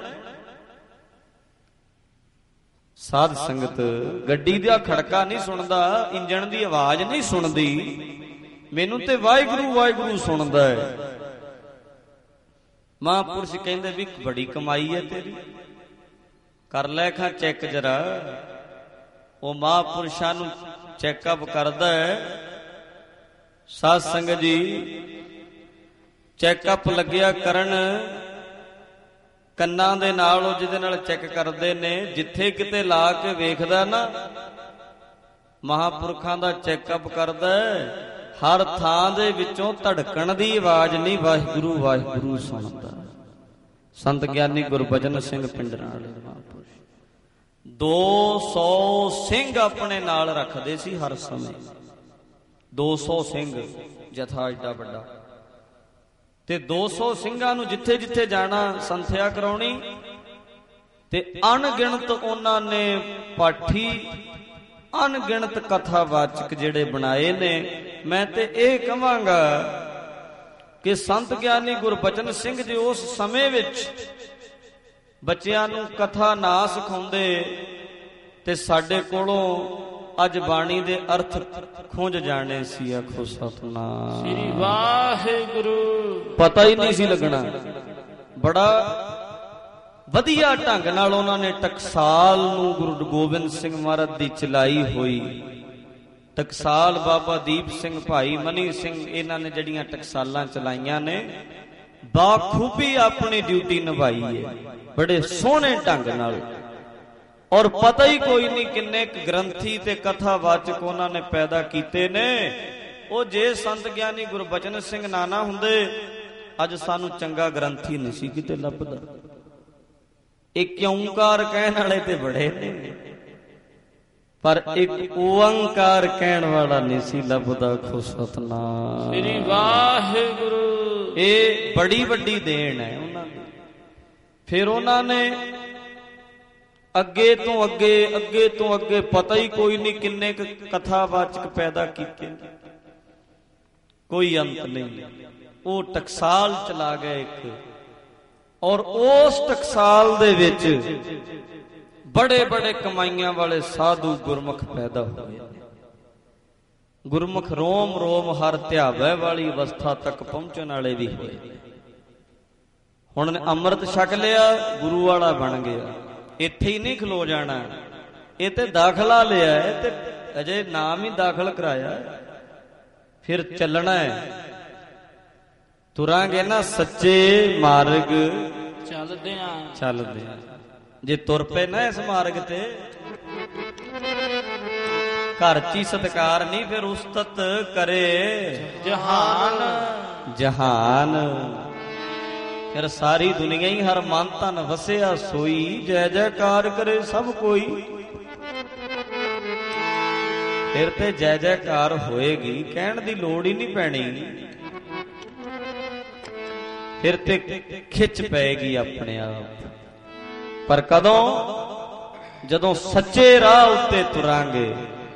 ਸਾਧ ਸੰਗਤ ਗੱਡੀ ਦਾ ਖੜਕਾ ਨਹੀਂ ਸੁਣਦਾ, ਇੰਜਣ ਦੀ ਆਵਾਜ਼ ਨਹੀਂ ਸੁਣਦੀ, ਮੈਨੂੰ ਤੇ ਵਾਹਿਗੁਰੂ ਵਾਹਿਗੁਰੂ ਸੁਣਦਾ ਹੈ। ਮਹਾਂਪੁਰਸ਼ ਕਹਿੰਦੇ ਵੀ ਬੜੀ ਕਮਾਈ ਹੈ ਤੇਰੀ, ਕਰ ਲੈ ਖਾਂ ਚੈੱਕ ਜਰਾ। ਉਹ ਮਹਾਂਪੁਰਸ਼ਾਂ ਨੂੰ ਚੈੱਕਅਪ ਕਰਦਾ ਹੈ। ਸਾਧ ਸੰਗਤ ਜੀ ਚੈੱਕਅਪ ਲੱਗਿਆ ਕਰਨ, ਕੰਨਾਂ ਦੇ ਨਾਲ ਉਹ ਜਿਹਦੇ ਨਾਲ ਚੈੱਕ ਕਰਦੇ ਨੇ, ਜਿੱਥੇ ਕਿਤੇ ਲਾ ਕੇ ਵੇਖਦਾ ਨਾ, ਮਹਾਂਪੁਰਖਾਂ ਦਾ ਚੈੱਕਅਪ ਕਰਦਾ, ਹਰ ਥਾਂ ਦੇ ਵਿੱਚੋਂ ਧੜਕਣ ਦੀ ਆਵਾਜ਼ ਨਹੀਂ, ਵਾਹਿਗੁਰੂ ਵਾਹਿਗੁਰੂ ਸੁਣਦਾ। ਸੰਤ ਗਿਆਨੀ ਗੁਰਬਚਨ ਸਿੰਘ ਭਿੰਡਰਾਂ ਵਾਲੇ ਮਹਾਂਪੁਰਸ਼ ਦੋ ਸੌ ਸਿੰਘ ਆਪਣੇ ਨਾਲ ਰੱਖਦੇ ਸੀ ਹਰ ਸਮੇਂ। ਦੋ ਸੌ ਸਿੰਘ ਜਥਾ ਏਡਾ ਵੱਡਾ, ਤੇ ਦੋ ਸੌ ਸਿੰਘਾਂ ਨੂੰ ਜਿੱਥੇ ਜਿੱਥੇ ਜਾਣਾ ਸੰਥਿਆ ਕਰਾਉਣੀ, ਤੇ ਅਣਗਿਣਤ ਉਹਨਾਂ ਨੇ ਪਾਠੀ, ਅਣਗਿਣਤ ਕਥਾਵਾਚਕ ਜਿਹੜੇ ਬਣਾਏ ਨੇ। ਮੈਂ ਤੇ ਇਹ ਕਹਾਂਗਾ ਕਿ ਸੰਤ ਗਿਆਨੀ ਗੁਰਬਚਨ ਸਿੰਘ ਜੀ ਉਸ ਸਮੇਂ ਵਿੱਚ ਬੱਚਿਆਂ ਨੂੰ ਕਥਾ ਨਾ ਸਿਖਾਉਂਦੇ ਤੇ ਸਾਡੇ ਕੋਲੋਂ ਅੱਜ ਬਾਣੀ ਦੇ ਅਰਥ ਖੁੰਝ ਜਾਣੇ ਸੀ। ਆਖੋ ਸਤਨਾਮ ਸ੍ਰੀ ਵਾਹਿਗੁਰੂ। ਪਤਾ ਹੀ ਨਹੀਂ ਸੀ ਲੱਗਣਾ। ਬੜਾ ਵਧੀਆ ਢੰਗ ਨਾਲ ਉਹਨਾਂ ਨੇ ਟਕਸਾਲ ਨੂੰ ਗੁਰੂ ਗੋਬਿੰਦ ਸਿੰਘ ਮਹਾਰਾਜ ਦੀ ਚਲਾਈ ਹੋਈ। ਟਕਸਾਲ ਬਾਬਾ ਦੀਪ ਸਿੰਘ, ਭਾਈ ਮਨੀ ਸਿੰਘ, ਇਹਨਾਂ ਨੇ ਜਿਹੜੀਆਂ ਟਕਸਾਲਾਂ ਚਲਾਈਆਂ ਨੇ, ਬਾਖੂਬੀ ਆਪਣੀ ਡਿਊਟੀ ਨਿਭਾਈ ਹੈ, ਬੜੇ ਸੋਹਣੇ ਢੰਗ ਨਾਲ। ਔਰ ਪਤਾ ਹੀ ਕੋਈ ਨਹੀਂ ਕਿੰਨੇ ਕੁ ਗ੍ਰੰਥੀ ਤੇ ਕਥਾਵਾਚਕ ਉਹਨਾਂ ਨੇ ਪੈਦਾ ਕੀਤੇ ਨੇ। ਉਹ ਜੇ ਸੰਤ ਗਿਆਨੀ ਗੁਰਬਚਨ ਸਿੰਘ ਨਾਨਾ ਹੁੰਦੇ, ਅੱਜ ਸਾਨੂੰ ਚੰਗਾ ਗ੍ਰੰਥੀ ਨਹੀਂ ਸੀ ਕਿਤੇ ਲੱਭਦਾ। ਇੱਕ ਓੰਕਾਰ ਕਹਿਣ ਵਾਲੇ ਤੇ ਬੜੇ ਨੇ, ਪਰ ਇੱਕ ਓੰਕਾਰ ਕਹਿਣ ਵਾਲਾ ਨਹੀਂ ਸੀ ਲੱਭਦਾ। ਖੋ ਸਤਨਾਮ ਸ੍ਰੀ ਵਾਹਿਗੁਰੂ। ਇਹ ਬੜੀ ਵੱਡੀ ਦੇਣ ਹੈ ਉਹਨਾਂ ਦੀ। ਫਿਰ ਉਹਨਾਂ ਨੇ ਅੱਗੇ ਤੋਂ ਅੱਗੇ ਅੱਗੇ ਤੋਂ ਅੱਗੇ ਪਤਾ ਹੀ ਕੋਈ ਨਹੀਂ ਕਿੰਨੇ ਕੁ ਕਥਾਵਾਚਕ ਪੈਦਾ ਕੀਤੇ, ਕੋਈ ਅੰਤ ਨਹੀਂ। ਉਹ ਟਕਸਾਲ ਚਲਾ ਗਏ ਇੱਕ, ਔਰ ਉਸ ਟਕਸਾਲ ਦੇ ਵਿੱਚ ਬੜੇ ਬੜੇ ਕਮਾਈਆਂ ਵਾਲੇ ਸਾਧੂ ਗੁਰਮੁਖ ਪੈਦਾ ਹੋਏ। ਗੁਰਮੁਖ ਰੋਮ ਰੋਮ ਹਰ ਧਿਆਵੇ ਵਾਲੀ ਅਵਸਥਾ ਤੱਕ ਪਹੁੰਚਣ ਵਾਲੇ ਵੀ ਹੋਏ। ਹੁਣ ਅੰਮ੍ਰਿਤ ਛਕ ਲਿਆ, ਗੁਰੂ ਵਾਲਾ ਬਣ ਗਿਆ। ਇੱਥੇ ਹੀ ਨਹੀਂ ਖਲੋ ਜਾਣਾ, ਇਹ ਤੇ ਦਾਖਲਾ ਲਿਆ ਹੈ, ਤੇ ਅਜੇ ਨਾਮ ਹੀ ਦਾਖਲ ਕਰਾਇਆ, ਫਿਰ ਚੱਲਣਾ ਹੈ। ਤੁਰਾਂਗੇ ਨਾ ਸੱਚੇ ਮਾਰਗ ਚੱਲਦੇ ਆਂ ਚੱਲਦੇ ਆਂ। ਜੇ ਤੁਰ ਪਏ ਨਾ ਇਸ ਮਾਰਗ ਤੇ ਘਰ ਚ ਹੀ ਸਤਿਕਾਰ ਨਹੀਂ, ਫਿਰ ਉਸਤਤ ਕਰੇ ਜਹਾਨ ਜਹਾਨ। ਫਿਰ ਸਾਰੀ ਦੁਨੀਆ ਹੀ ਹਰ ਮਨ ਤਨ ਵਸਿਆ ਸੋਈ, ਜੈ ਜੈਕਾਰ ਕਰੇ ਸਭ ਕੋਈ। ਫਿਰ ਤੇ ਜੈ ਜੈਕਾਰ ਹੋਏਗੀ, ਕਹਿਣ ਦੀ ਲੋੜ ਹੀ ਨਹੀਂ ਪੈਣੀ। ਫਿਰ ਤੇ ਖਿੱਚ ਪਏਗੀ ਆਪਣੇ ਆਪ। ਪਰ ਕਦੋਂ? ਜਦੋਂ ਸੱਚੇ ਰਾਹ ਉੱਤੇ ਤੁਰਾਂਗੇ,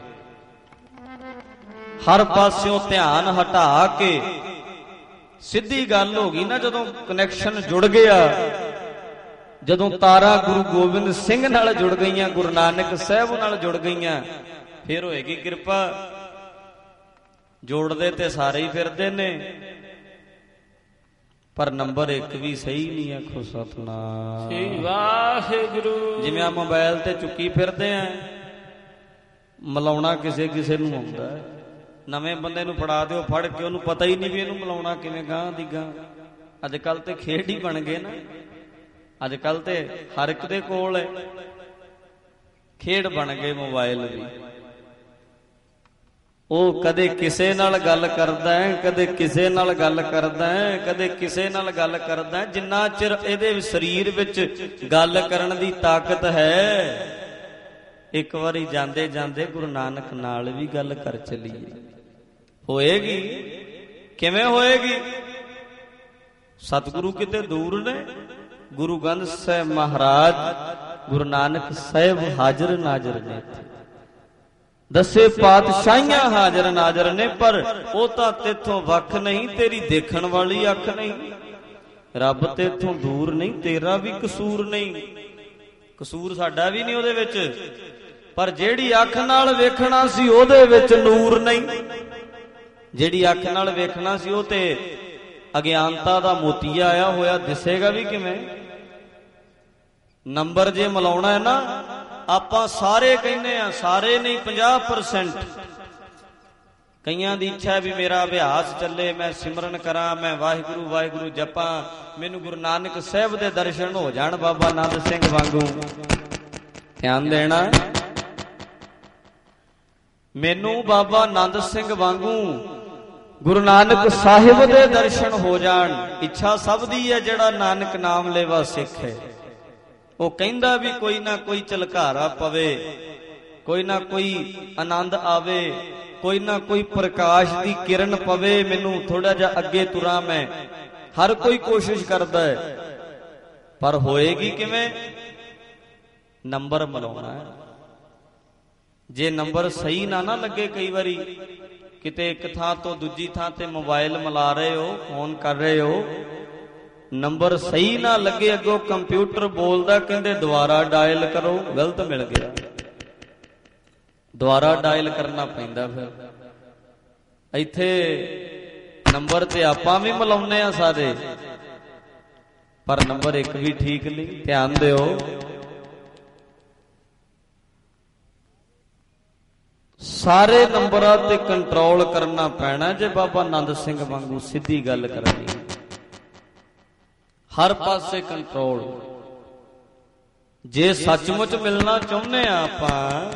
ਹਰ ਪਾਸਿਓਂ ਧਿਆਨ ਹਟਾ ਕੇ। ਸਿੱਧੀ ਗੱਲ ਹੋ ਗਈ ਨਾ, ਜਦੋਂ ਕਨੈਕਸ਼ਨ ਜੁੜ ਗਿਆ, ਜਦੋਂ ਤਾਰਾਂ ਗੁਰੂ ਗੋਬਿੰਦ ਸਿੰਘ ਨਾਲ ਜੁੜ ਗਈਆਂ, ਗੁਰੂ ਨਾਨਕ ਸਾਹਿਬ ਨਾਲ ਜੁੜ ਗਈਆਂ, ਫਿਰ ਹੋਏਗੀ ਕਿਰਪਾ। ਜੋੜਦੇ ਤੇ ਸਾਰੇ ਹੀ ਫਿਰਦੇ ਨੇ, ਪਰ ਨੰਬਰ ਇੱਕ ਵੀ ਸਹੀ ਨਹੀਂ। ਆਖੋ ਸਤਨਾਮ ਸ੍ਰੀ ਵਾਹਿਗੁਰੂ। ਜਿਵੇਂ ਆ ਮੋਬਾਈਲ ਤੇ ਚੁੱਕੀ ਫਿਰਦੇ ਆ, ਮਿਲਾਉਣਾ ਕਿਸੇ ਕਿਸੇ ਨੂੰ ਆਉਂਦਾ। ਨਵੇਂ ਬੰਦੇ ਨੂੰ ਫੜਾ ਦਿਓ, ਫੜ ਕੇ ਉਹਨੂੰ ਪਤਾ ਹੀ ਨਹੀਂ ਵੀ ਇਹਨੂੰ ਮਿਲਾਉਣਾ ਕਿਵੇਂ, ਗਾਂ ਦੀ ਗਾਂ। ਅੱਜ ਕੱਲ ਤੇ ਖੇਡ ਹੀ ਬਣ ਗਏ ਨਾ, ਅੱਜ ਕੱਲ ਤੇ ਹਰ ਇੱਕ ਦੇ ਕੋਲ ਹੈ, ਖੇਡ ਬਣ ਗਏ ਮੋਬਾਈਲ ਵੀ। ਉਹ ਕਦੇ ਕਿਸੇ ਨਾਲ ਗੱਲ ਕਰਦਾ ਹੈ, ਕਦੇ ਕਿਸੇ ਨਾਲ ਗੱਲ ਕਰਦਾ ਹੈ, ਕਦੇ ਕਿਸੇ ਨਾਲ ਗੱਲ ਕਰਦਾ ਹੈ। ਜਿੰਨਾ ਚਿਰ ਇਹਦੇ ਸਰੀਰ ਵਿੱਚ ਗੱਲ ਕਰਨ ਦੀ ਤਾਕਤ ਹੈ, ਇੱਕ ਵਾਰੀ ਜਾਂਦੇ ਜਾਂਦੇ ਗੁਰੂ ਨਾਨਕ ਨਾਲ ਵੀ ਗੱਲ ਕਰ ਚਲੀਏ। ਹੋਏਗੀ। ਕਿਵੇਂ ਹੋਏਗੀ? ਸਤਿਗੁਰੂ ਕਿਤੇ ਦੂਰ ਨੇ? ਗੁਰੂ ਗ੍ਰੰਥ ਸਾਹਿਬ ਮਹਾਰਾਜ ਗੁਰੂ ਨਾਨਕ ਸਾਹਿਬ ਹਾਜ਼ਰ ਨਾਜ਼ਰ ਨੇ। ਦਸੇ ਪਾਤਸ਼ਾਹੀਆਂ ਹਾਜ਼ਰ ਨਾਜ਼ਰ ਨੇ, ਪਰ ਉਹ ਤਾਂ ਤੇਥੋਂ ਵੱਖ ਨਹੀਂ, ਤੇਰੀ ਦੇਖਣ ਵਾਲੀ ਅੱਖ ਨਹੀਂ। ਰੱਬ ਤੇਥੋਂ ਦੂਰ ਨਹੀਂ, ਤੇਰਾ ਵੀ ਕਸੂਰ ਨਹੀਂ, ਕਸੂਰ ਸਾਡਾ ਵੀ ਨਹੀਂ ਉਹਦੇ ਵਿੱਚ। ਪਰ ਜਿਹੜੀ ਅੱਖ ਨਾਲ ਵੇਖਣਾ ਸੀ ਉਹਦੇ ਵਿੱਚ ਨੂਰ ਨਹੀਂ। ਜਿਹੜੀ ਅੱਖ ਨਾਲ ਵੇਖਣਾ ਸੀ ਉਹ ਤੇ ਅਗਿਆਨਤਾ ਦਾ ਮੋਤੀਆ ਆਇਆ ਹੋਇਆ, ਦਿਸੇਗਾ ਵੀ ਕਿਵੇਂ? ਨੰਬਰ ਜੇ ਮਿਲਾਉਣਾ ਹੈ ਨਾ, ਆਪਾਂ ਸਾਰੇ ਕਹਿੰਦੇ ਆ, ਸਾਰੇ ਨਹੀਂ ਪੰਜਾਹ ਪਰਸੈਂਟ। ਕਈਆਂ ਦੀ ਇੱਛਾ ਵੀ ਮੇਰਾ ਅਭਿਆਸ ਚੱਲੇ, ਮੈਂ ਸਿਮਰਨ ਕਰਾਂ, ਮੈਂ ਵਾਹਿਗੁਰੂ ਵਾਹਿਗੁਰੂ ਜਪਾਂ, ਮੈਨੂੰ ਗੁਰੂ ਨਾਨਕ ਸਾਹਿਬ ਦੇ ਦਰਸ਼ਨ ਹੋ ਜਾਣ ਬਾਬਾ ਆਨੰਦ ਸਿੰਘ ਵਾਂਗੂ। ਧਿਆਨ ਦੇਣਾ, ਮੈਨੂੰ ਬਾਬਾ ਆਨੰਦ ਸਿੰਘ ਵਾਂਗੂ ਗੁਰੂ ਨਾਨਕ ਸਾਹਿਬ ਦੇ ਦਰਸ਼ਨ ਹੋ ਜਾਣ। ਇੱਛਾ ਸਭ ਦੀ ਹੈ ਜਿਹੜਾ ਨਾਨਕ ਨਾਮ ਲੈਵਾ ਸਿੱਖ ਹੈ। ਉਹ ਕਹਿੰਦਾ ਵੀ ਕੋਈ ਨਾ ਕੋਈ ਝਲਕਾਰਾ ਪਵੇ, ਕੋਈ ਨਾ ਕੋਈ ਆਨੰਦ ਆਵੇ, ਕੋਈ ਨਾ ਕੋਈ ਪ੍ਰਕਾਸ਼ ਦੀ ਕਿਰਨ ਪਵੇ, ਮੈਨੂੰ ਥੋੜਾ ਜਿਹਾ ਅੱਗੇ ਤੁਰਾਂ ਮੈਂ। ਹਰ ਕੋਈ ਕੋਸ਼ਿਸ਼ ਕਰਦਾ ਹੈ, ਪਰ ਹੋਏਗੀ ਕਿਵੇਂ? ਨੰਬਰ ਮਿਲਾਉਣਾ ਹੈ। ਜੇ ਨੰਬਰ ਸਹੀ ਨਾ ਨਾ ਲੱਗੇ, ਕਈ ਵਾਰੀ ਕਿਤੇ ਇੱਕ ਥਾਂ ਤੋਂ ਦੂਜੀ ਥਾਂ ਤੇ ਮੋਬਾਈਲ ਮਿਲਾ ਰਹੇ ਹੋ, ਫੋਨ ਕਰ ਰਹੇ ਹੋ, ਨੰਬਰ ਸਹੀ ਨਾ ਲੱਗੇ, ਅੱਗੋਂ ਕੰਪਿਊਟਰ ਬੋਲਦਾ ਕਹਿੰਦੇ ਦੁਬਾਰਾ ਡਾਇਲ ਕਰੋ, ਗਲਤ ਮਿਲ ਗਿਆ, ਦੁਬਾਰਾ ਡਾਇਲ ਕਰਨਾ ਪੈਂਦਾ। ਫਿਰ ਇੱਥੇ ਨੰਬਰ ਤੇ ਆਪਾਂ ਵੀ ਮਿਲਾਉਂਦੇ ਆ ਸਾਰੇ, ਪਰ ਨੰਬਰ ਇੱਕ ਵੀ ਠੀਕ ਨਹੀਂ। ਧਿਆਨ ਦਿਓ, ਸਾਰੇ ਨੰਬਰਾਂ ਤੇ ਕੰਟਰੋਲ ਕਰਨਾ ਪੈਣਾ ਜੇ ਬਾਬਾ ਆਨੰਦ ਸਿੰਘ ਵਾਂਗੂ ਸਿੱਧੀ ਗੱਲ ਕਰਨੀ। ਹਰ ਪਾਸੇ ਕੰਟਰੋਲ। ਜੇ ਸੱਚਮੁੱਚ ਮਿਲਣਾ ਚਾਹੁੰਦੇ ਆ ਆਪਾਂ,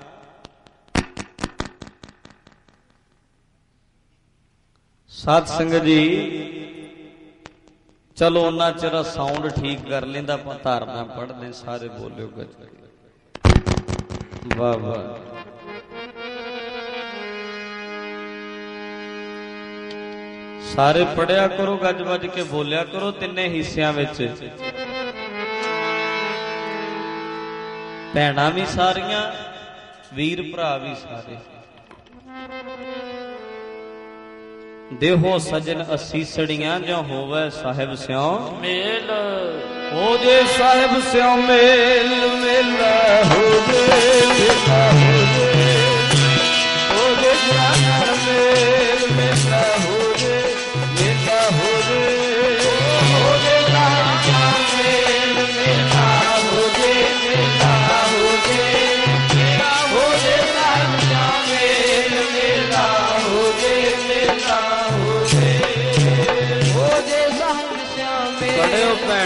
ਸਾਧ ਸੰਗਤ ਜੀ, ਚਲੋ ਉਹਨਾਂ ਚਿਰ ਸਾਊਂਡ ਠੀਕ ਕਰ ਲੈਂਦਾ, ਆਪਾਂ ਧਾਰਨਾ ਪੜ੍ਹਦੇ ਸਾਰੇ, ਬੋਲਿਓ ਗੱਜ। ਵਾਹ ਵਾਹ। ਸਾਰੇ ਪੜਿਆ ਕਰੋ, ਗੱਜ ਵੱਜ ਕੇ ਬੋਲਿਆ ਕਰੋ, ਤਿੰਨੇ ਹਿੱਸਿਆਂ ਵਿੱਚ। ਭੈਣਾਂ ਵੀ ਸਾਰੀਆਂ, ਵੀਰ ਭਰਾ ਵੀ ਸਾਰੇ। ਦੇਹੋ ਸਜਣ ਅਸੀਸੜੀਆਂ, ਜੋ ਹੋਵੇ ਸਾਹਿਬ ਸਿਉ ਮੇਲ। ਹੋ ਜੇ ਸਾਹਿਬ ਸਿਉ ਮੇਲ, ਮੇਲਾ ਹੋ ਜੇ, ਮੇਲਾ ਹੋ ਜੇ, ਹੋ ਜੇ ਜਾਨਰ ਮੇਲ, ਮੇਲਾ ਹੋ ਜੇ, ਮੇਲਾ ਹੋ ਜੇ, ਹੋ ਜੇ ਨਾਮ ਮੇਲ, ਮੇਲਾ ਹੋ ਜੇ, ਮੇਲਾ ਹੋ ਜੇ, ਹੋ ਜੇ ਨਾਮ ਮੇਲ, ਮੇਲਾ ਹੋ ਜੇ, ਮੇਲਾ ਹੋ ਜੇ, ਹੋ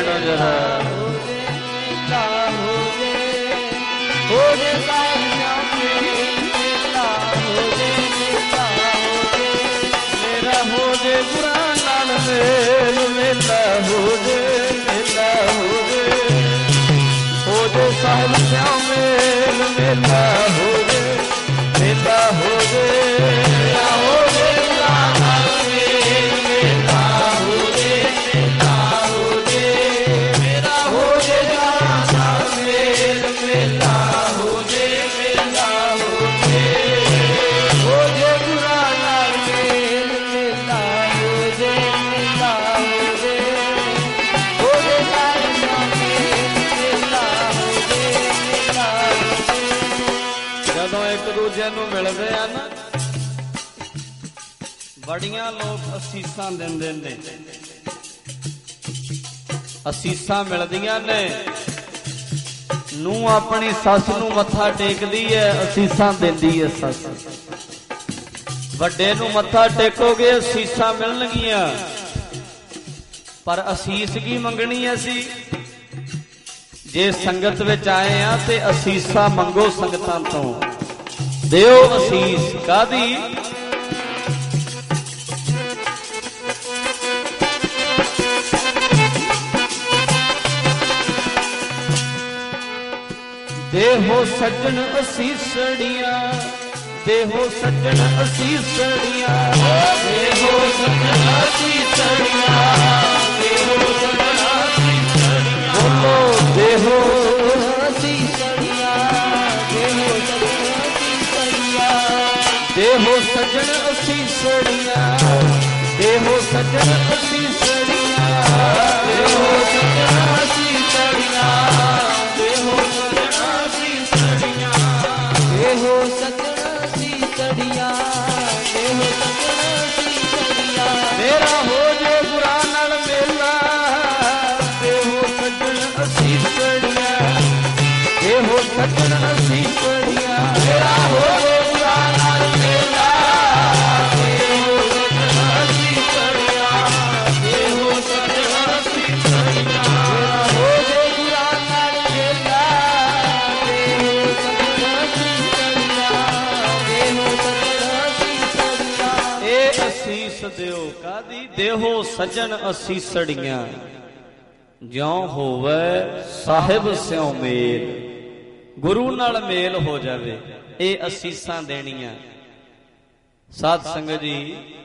ਭੈਣੋ ਜਰਾ ਹੋ ਜੇ ਮੇਲਾ ਹੋ ਜੇ ਹੋ ਜੇ ਸਾਹਿਬ ਜਾਮੇ ਮੇਲਾ ਹੋ ਜੇ ਮੇਲਾ ਹੋ ਜੇ ਮੇਰਾ ਹੋ ਜੇ ਗੁਰਾਂ ਨਾਲ ਮੇਲ ਮੇਲਾ ਹੋ ਜੇ ਮੇਲਾ ਹੋ ਜੇ ਹੋ ਜੇ ਸਾਹਿਬ ਸਿਉ ਮੇਲ ਮੇਲਾ ਹੋ ਜੇ ਮੇਲਾ ਹੋ ਜੇ ਮੇਰਾ ਹੋ ਜੇ ਗੁਰਾਂ ਨਾਲ ਮੇਲ ਮੇਲਾ ਹੋ ਜੇ ਮੇਲਾ ਹੋ ਜੇ ਮੇਰਾ ਹੋ ਜੇ ਗੁਰਾਂ ਨਾਲ ਮੇਲ ਮੇਲਾ ਹੋ ਜੇ ਮੇਲਾ ਹੋ ਜੇ ਹੋ ਜੇ ਗੁਰਾਂ ਨਾਲ ਮੇਲ ਮੇਲਾ ਹੋ ਜੇ ਮੇਲਾ ਹੋ ਜੇ ਹੋ ਜੇ ਸਾਹਿਬ ਜਾਮੇ ਮੇਲਾ ਹੋ ਜੇ ਮੇਲਾ ਹੋ ਜੇ ਜਦੋਂ ਇੱਕ ਦੂਜੇ ਨੂੰ ਮਿਲਦੇ ਆ ਨਾ ਬੜੀਆਂ ਲੋਕ ਅਸੀਸਾਂ ਦਿੰਦੇ ਨੇ ਅਸੀਸਾਂ ਮਿਲਦੀਆਂ ਨੇ ਨੂੰ ਆਪਣੀ ਸੱਸ ਨੂੰ ਮੱਥਾ ਟੇਕਦੀ ਹੈ ਅਸੀਸਾਂ ਦਿੰਦੀ ਹੈ ਸੱਸ ਵੱਡੇ ਨੂੰ ਮੱਥਾ ਟੇਕੋਗੇ ਅਸੀਸਾਂ ਮਿਲਣਗੀਆਂ ਪਰ ਅਸੀਸ ਕੀ ਮੰਗਣੀ ਅਸੀਂ ਜੇ ਸੰਗਤ ਵਿੱਚ ਆਏ ਆ ਤੇ ਅਸੀਸਾਂ ਮੰਗੋ ਸੰਗਤਾਂ ਤੋਂ ਦਿਓ ਅਸੀਸ ਕਾਦੀ ਦੇਹੋ ਸੱਜਣ ਅਸੀਸੜੀਆਂ ਦੇਹੋ ਸੱਜਣ ਅਸੀਸੜੀਆਂ ਦੇਹੋ ਸੱਜਣ ਅਸੀਸੜੀਆਂ ਦੇਹੋ ਸੱਜਣ ਅਸੀਸੜੀਆਂ ਬੋਲੋ ਦੇਹੋ ਅਸੀਸੜੀਆਂ ਦੇਹੋ ਸੱਜਣ ਅਸੀਸੜੀਆਂ ਦੇਹੋ ਸੱਜਣ ਅਸੀਸੜੀਆਂ ਦੇਹੋ ਸੱਜਣ ਅਸੀਸੜੀਆਂ ਦੇਹੋ ਸੱਜਣ ਅਸੀਸੜੀਆਂ ਦੇਹੋ ਦੇਹੋ ਸੱਜਣ ਸੀਤੜੀਆਂ ਦੇਹੋ ਸੱਜਣ ਸੀਤੜੀਆਂ ਮੇਰਾ ਹੋ ਜੇ ਗੁਰਾਂ ਨਾਲ ਮੇਲਾ ਦੇਹੋ ਸੱਜਣ ਅਸੀਸੜੀਆਂ ਦੇਹੋ ਸੱਜਣ ਅਸੀਸੜੀਆਂ ਮੇਰਾ ਹੋ ਜੇ ਗੁਰਾਂ ਨਾਲ ਮੇਲਾ ਦੇਹੋ ਸੱਜਣ ਅਸੀਸੜੀਆਂ ਦੇਹੋ ਸੱਜਣ ਅਸੀਸੜੀਆਂ ਮੇਰਾ ਹੋ ਜੇ ਗੁਰਾਂ ਨਾਲ ਮੇਲਾ ਦੇਹੋ ਸੱਜਣ ਸੀਤੜੀਆਂ ਦੇਹੋ ਸੱਜਣ ਸੀਤੜੀਆਂ ਇਹ ਅਸੀਸ ਦਿਓ ਕਾਦੀ ਦੇਹੋ ਸੱਜਣ ਅਸੀਸੜੀਆਂ ਜਿਉ ਹੋਵੇ ਸਾਹਿਬ ਸਿਉ ਮੇਲ ਗੁਰੂ ਨਾਲ ਮੇਲ ਹੋ ਜਾਵੇ ਇਹ ਅਸੀਸਾਂ ਦੇਣੀਆਂ ਸਾਧ ਸੰਗਤ ਜੀ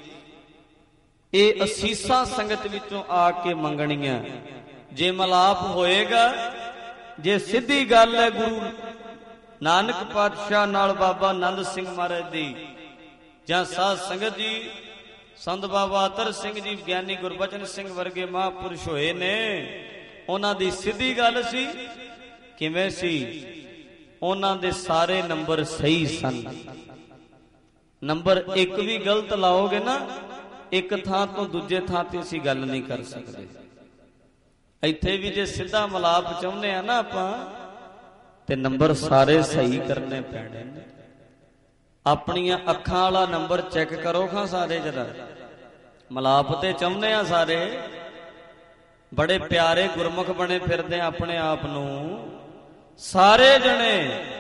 ਇਹ ਅਸੀਸਾਂ ਸੰਗਤ ਵਿੱਚੋਂ ਆ ਕੇ ਮੰਗਣੀਆਂ ਜੇ ਮਲਾਪ ਹੋਏਗਾ ਜੇ ਸਿੱਧੀ ਗੱਲ ਹੈ ਗੁਰੂ ਨਾਨਕ ਪਾਤਸ਼ਾਹ ਨਾਲ ਬਾਬਾ ਆਨੰਦ ਸਿੰਘ ਮਹਾਰਾਜ ਦੀ ਜਾਂ ਸਾਧ ਸੰਗਤ ਜੀ ਸੰਤ ਬਾਬਾ ਅਤਰ ਸਿੰਘ ਜੀ ਗਿਆਨੀ ਗੁਰਬਚਨ ਸਿੰਘ ਵਰਗੇ ਮਹਾਂਪੁਰਸ਼ ਹੋਏ ਨੇ ਉਹਨਾਂ ਦੀ ਸਿੱਧੀ ਗੱਲ ਸੀ ਕਿਵੇਂ ਸੀ ਉਹਨਾਂ ਦੇ ਸਾਰੇ ਨੰਬਰ ਸਹੀ ਸਨ ਨੰਬਰ ਇੱਕ ਵੀ ਗਲਤ ਲਾਓਗੇ ਨਾ ਇੱਕ ਥਾਂ ਤੋਂ ਦੂਜੇ ਥਾਂ ਤੇ ਅਸੀਂ ਗੱਲ ਨਹੀਂ ਕਰ ਸਕਦੇ ਇੱਥੇ ਵੀ ਜੇ ਸਿੱਧਾ ਮਲਾਪ ਚਾਹੁੰਦੇ ਆ ਨਾ ਆਪਾਂ ਤੇ ਨੰਬਰ ਸਾਰੇ ਸਹੀ ਕਰਨੇ ਪੈਣੇ ਨੇ ਆਪਣੀਆਂ ਅੱਖਾਂ ਵਾਲਾ ਨੰਬਰ ਚੈੱਕ ਕਰੋ ਖਾਂ ਸਾਰੇ ਜਰਾ ਮਲਾਪ ਤੇ ਚਾਹੁੰਦੇ ਆ ਸਾਰੇ ਬੜੇ ਪਿਆਰੇ ਗੁਰਮੁਖ ਬਣੇ ਫਿਰਦੇ ਆਪਣੇ ਆਪ ਨੂੰ ਸਾਰੇ ਜਣੇ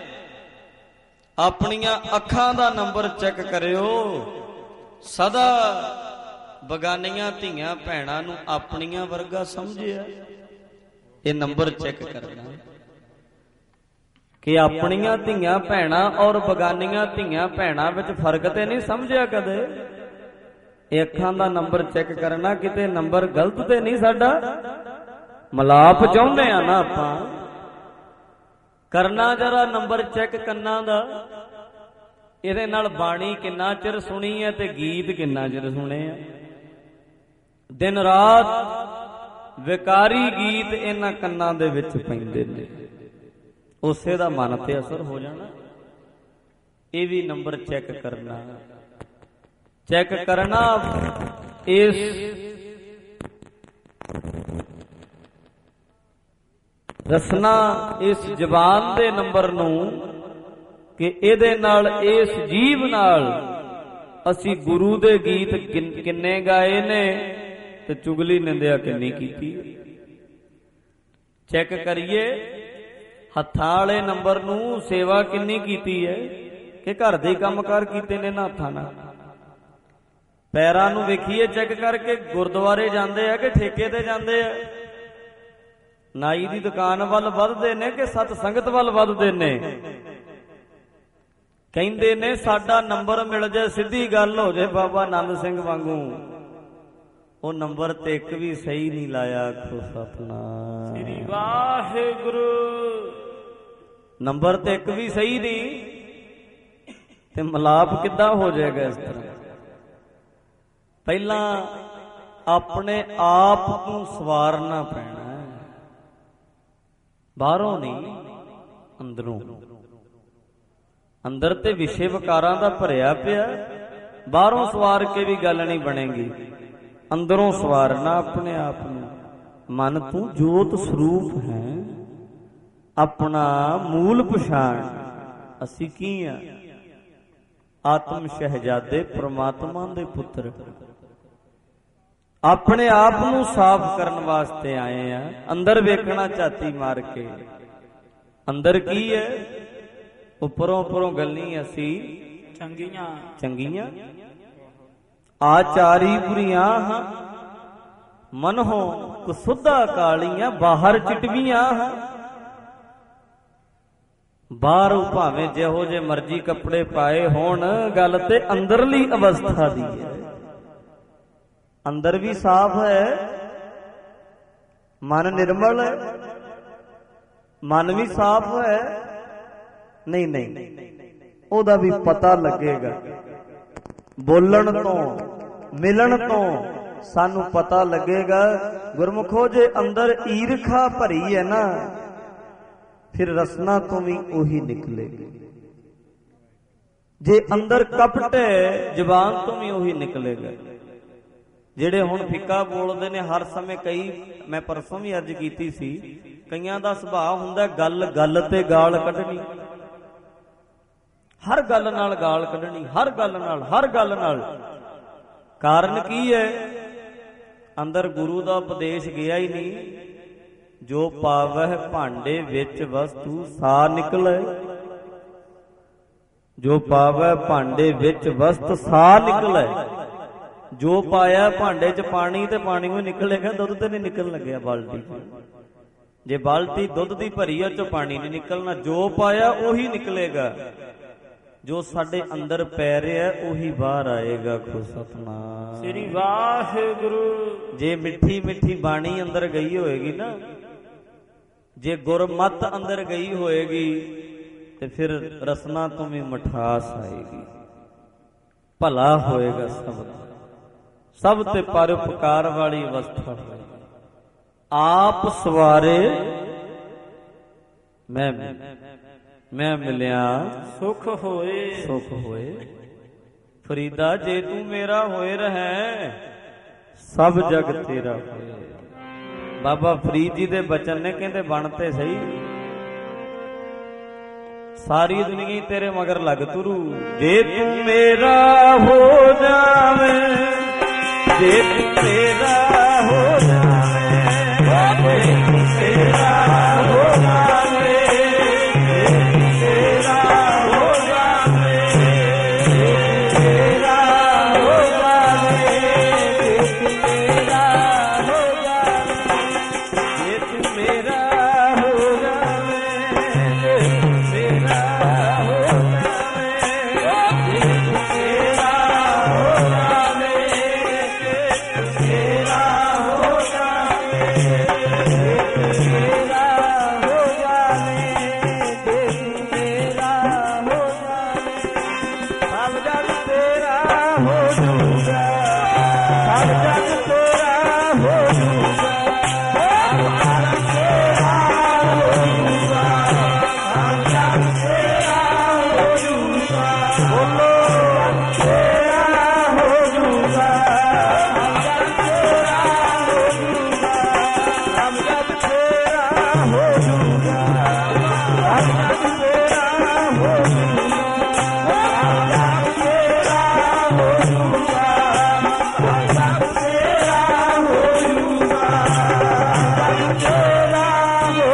ਆਪਣੀਆਂ ਅੱਖਾਂ ਦਾ ਨੰਬਰ ਚੈੱਕ ਕਰਿਓ ਸਦਾ ਬਗਾਨੀਆਂ ਧੀਆਂ ਭੈਣਾਂ ਨੂੰ ਆਪਣੀਆਂ ਵਰਗਾ ਸਮਝਿਆ ਇਹ ਨੰਬਰ ਚੈੱਕ ਕਰਨਾ ਕਿ ਆਪਣੀਆਂ ਧੀਆਂ ਭੈਣਾਂ ਔਰ ਬਗਾਨੀਆਂ ਧੀਆਂ ਭੈਣਾਂ ਵਿੱਚ ਫਰਕ ਤੇ ਨਹੀਂ ਸਮਝਿਆ ਕਦੇ ਇਹ ਅੱਖਾਂ ਦਾ ਨੰਬਰ ਚੈੱਕ ਕਰਨਾ ਕਿਤੇ ਨੰਬਰ ਗਲਤ ਤੇ ਨਹੀਂ ਸਾਡਾ ਮਲਾਪ ਚਾਹੁੰਦੇ ਆ ਨਾ ਆਪਾਂ ਕਰਨਾ ਜਰਾ ਨੰਬਰ ਚੈੱਕ ਕੰਨਾਂ ਦਾ ਇਹਦੇ ਨਾਲ ਬਾਣੀ ਕਿੰਨਾ ਚਿਰ ਸੁਣੀ ਹੈ ਤੇ ਗੀਤ ਕਿੰਨਾ ਚਿਰ ਸੁਣੇ ਆ ਦਿਨ ਰਾਤ ਵਿਕਾਰੀ ਗੀਤ ਇਹਨਾਂ ਕੰਨਾਂ ਦੇ ਵਿੱਚ ਪੈਂਦੇ ਨੇ ਉਸੇ ਦਾ ਮਨ ਤੇ ਅਸਰ ਹੋ ਜਾਣਾ ਇਹ ਵੀ ਨੰਬਰ ਚੈੱਕ ਕਰਨਾ ਚੈੱਕ ਕਰਨਾ ਇਸ ਰਸਨਾ ਇਸ ਜ਼ਬਾਨ ਦੇ ਨੰਬਰ ਨੂੰ ਕਿ ਇਹਦੇ ਨਾਲ ਇਸ ਜੀਵ ਨਾਲ ਅਸੀਂ ਗੁਰੂ ਦੇ ਗੀਤ ਕਿੰਨੇ ਗਾਏ ਨੇ ਤੇ ਚੁਗਲੀ ਨਿੰਦਿਆ ਕਿੰਨੀ ਕੀਤੀ चेक करिए हत्थां वाले नंबर नूं सेवा किन्नी कीती है कि घर दे काम कार कीते ने ना हत्थां नाल। पैरां नूं वेखीए चेक करके गुरुद्वारे जांदे आ कि ठेके ते जांदे आ। नाई दी दुकान वल वधदे ने कि सत संगत वल वधदे ने। कहंदे ने साडा नंबर मिल जाए सीधी गल हो जाए बाबा नंद सिंह वांगू, वो नंबर ते एक भी सही नहीं लाया। आखो सतनाम श्री वाहिगुरु। नंबर ते एक भी सही नहीं ते मिलाप किद्दां हो जाएगा इस तरह। पहला अपने आप को सवारना पैना है, बाहरों नहीं अंदरों। अंदर ते विषय विकारां दा भरिया पिया, बाहरों सवार के भी गल नहीं बनेगी। अंदरों सवारना अपने आप को। मन तू जोत स्वरूप है, अपना मूल पछाण असी की आ। आत्म शहजादे परमात्मा दे पुत्र। अपने आप को साफ करने वास्ते आए हैं। अंदर वेखना झाती मार के। अंदर की है? उपरों उपरों गल्ली असी चंगियां चंगियां आचारी बुरियां हां, मनहों कुसुदा कालियां बाहर चिटवियां हां। बाहर भावें जिहो जे मर्जी कपड़े पाए होण, गल ते अंदरली अवस्था दी है। अंदर भी साफ है, मन निर्मल है, मन भी साफ है। नहीं नहीं ओदा भी पता लगेगा। बोलन तो मिलन तो सानू पता लगेगा। गुरमुखो जे अंदर ईरखा भरी है ना, फिर रसना तो भी उही निकलेगी। जे अंदर कपट है, जबान तो भी उही निकलेगा। ਜਿਹੜੇ ਹੁਣ ਫਿੱਕਾ ਬੋਲਦੇ ਨੇ ਹਰ ਸਮੇਂ, ਕਈ ਮੈਂ ਪਰਸੋਂ ਵੀ ਅੱਜ ਕੀਤੀ ਸੀ, ਕਈਆਂ ਦਾ ਸੁਭਾਅ ਹੁੰਦਾ ਗੱਲ ਗੱਲ ਤੇ ਗਾਲ ਕੱਢਣੀ। ਹਰ ਗੱਲ ਨਾਲ ਗਾਲ ਕੱਢਣੀ, ਹਰ ਗੱਲ ਨਾਲ ਹਰ ਗੱਲ ਨਾਲ। ਕਾਰਨ ਕੀ ਹੈ? ਅੰਦਰ ਗੁਰੂ ਦਾ ਉਪਦੇਸ਼ ਗਿਆ ਹੀ ਨਹੀਂ। ਜੋ ਪਾਵਹਿ ਭਾਂਡੇ ਵਿੱਚ ਵਸਤੂ ਸਾ ਨਿਕਲੇ। ਜੋ ਪਾਵਹਿ ਭਾਂਡੇ ਵਿੱਚ ਵਸਤ ਸਾ ਨਿਕਲੇ। जो पाया भांडे च पानी ते पानी में निकलेगा, दुध तो नहीं निकल लगे बाल्टी। जे बाल्टी दुध की भरी है चो पानी नहीं निकलना। जो पाया उही निकलेगा। जो साडे अंदर पै रहा है उही बाहर आएगा। खो सतनाम श्री वाहिगुरु। जे मिठी मिठी बाणी अंदर गई होएगी ना, जे गुरमत अंदर गई होएगी, तो फिर रसना तो भी मिठास आएगी। भला होएगा सब सब ते परोपकार वाली अवस्था। आप सवारे मैं मैं मिलिया सुख होए सुख होए। फरीदा जे तू मेरा होए रहे, सब जग तेरा होए। बाबा फरीद जी दे बचन ने कहते बनते सही, सारी दुनिया तेरे मगर लग तुरू। जे तू मेरा हो जावे, जे तू तेरा हो जावे, जे तू तेरा हो जावे, तेरा हो जावे, तेरा हो जावे, तेरा हो जावे, जे तू मेरा हो जावे, तेरा हो जावे, जे तू तेरा हो जावे, तेरा हो जावे, तेरा हो जावे, तेरा हो जावे। सब जग तेरा हो जाऊगा, सब जग तेरा हो जाऊगा, हमारा तेरा हो जाऊगा, सब जग तेरा हो जाऊगा। बोलो तेरा हो जाऊगा, सब जग तेरा हो जाऊगा, सब जग तेरा हो जाऊगा, सब जग तेरा हो जाऊगा, सब जग तेरा हो जाऊगा, सब जग तेरा हो जाऊगा, सब जग तेरा हो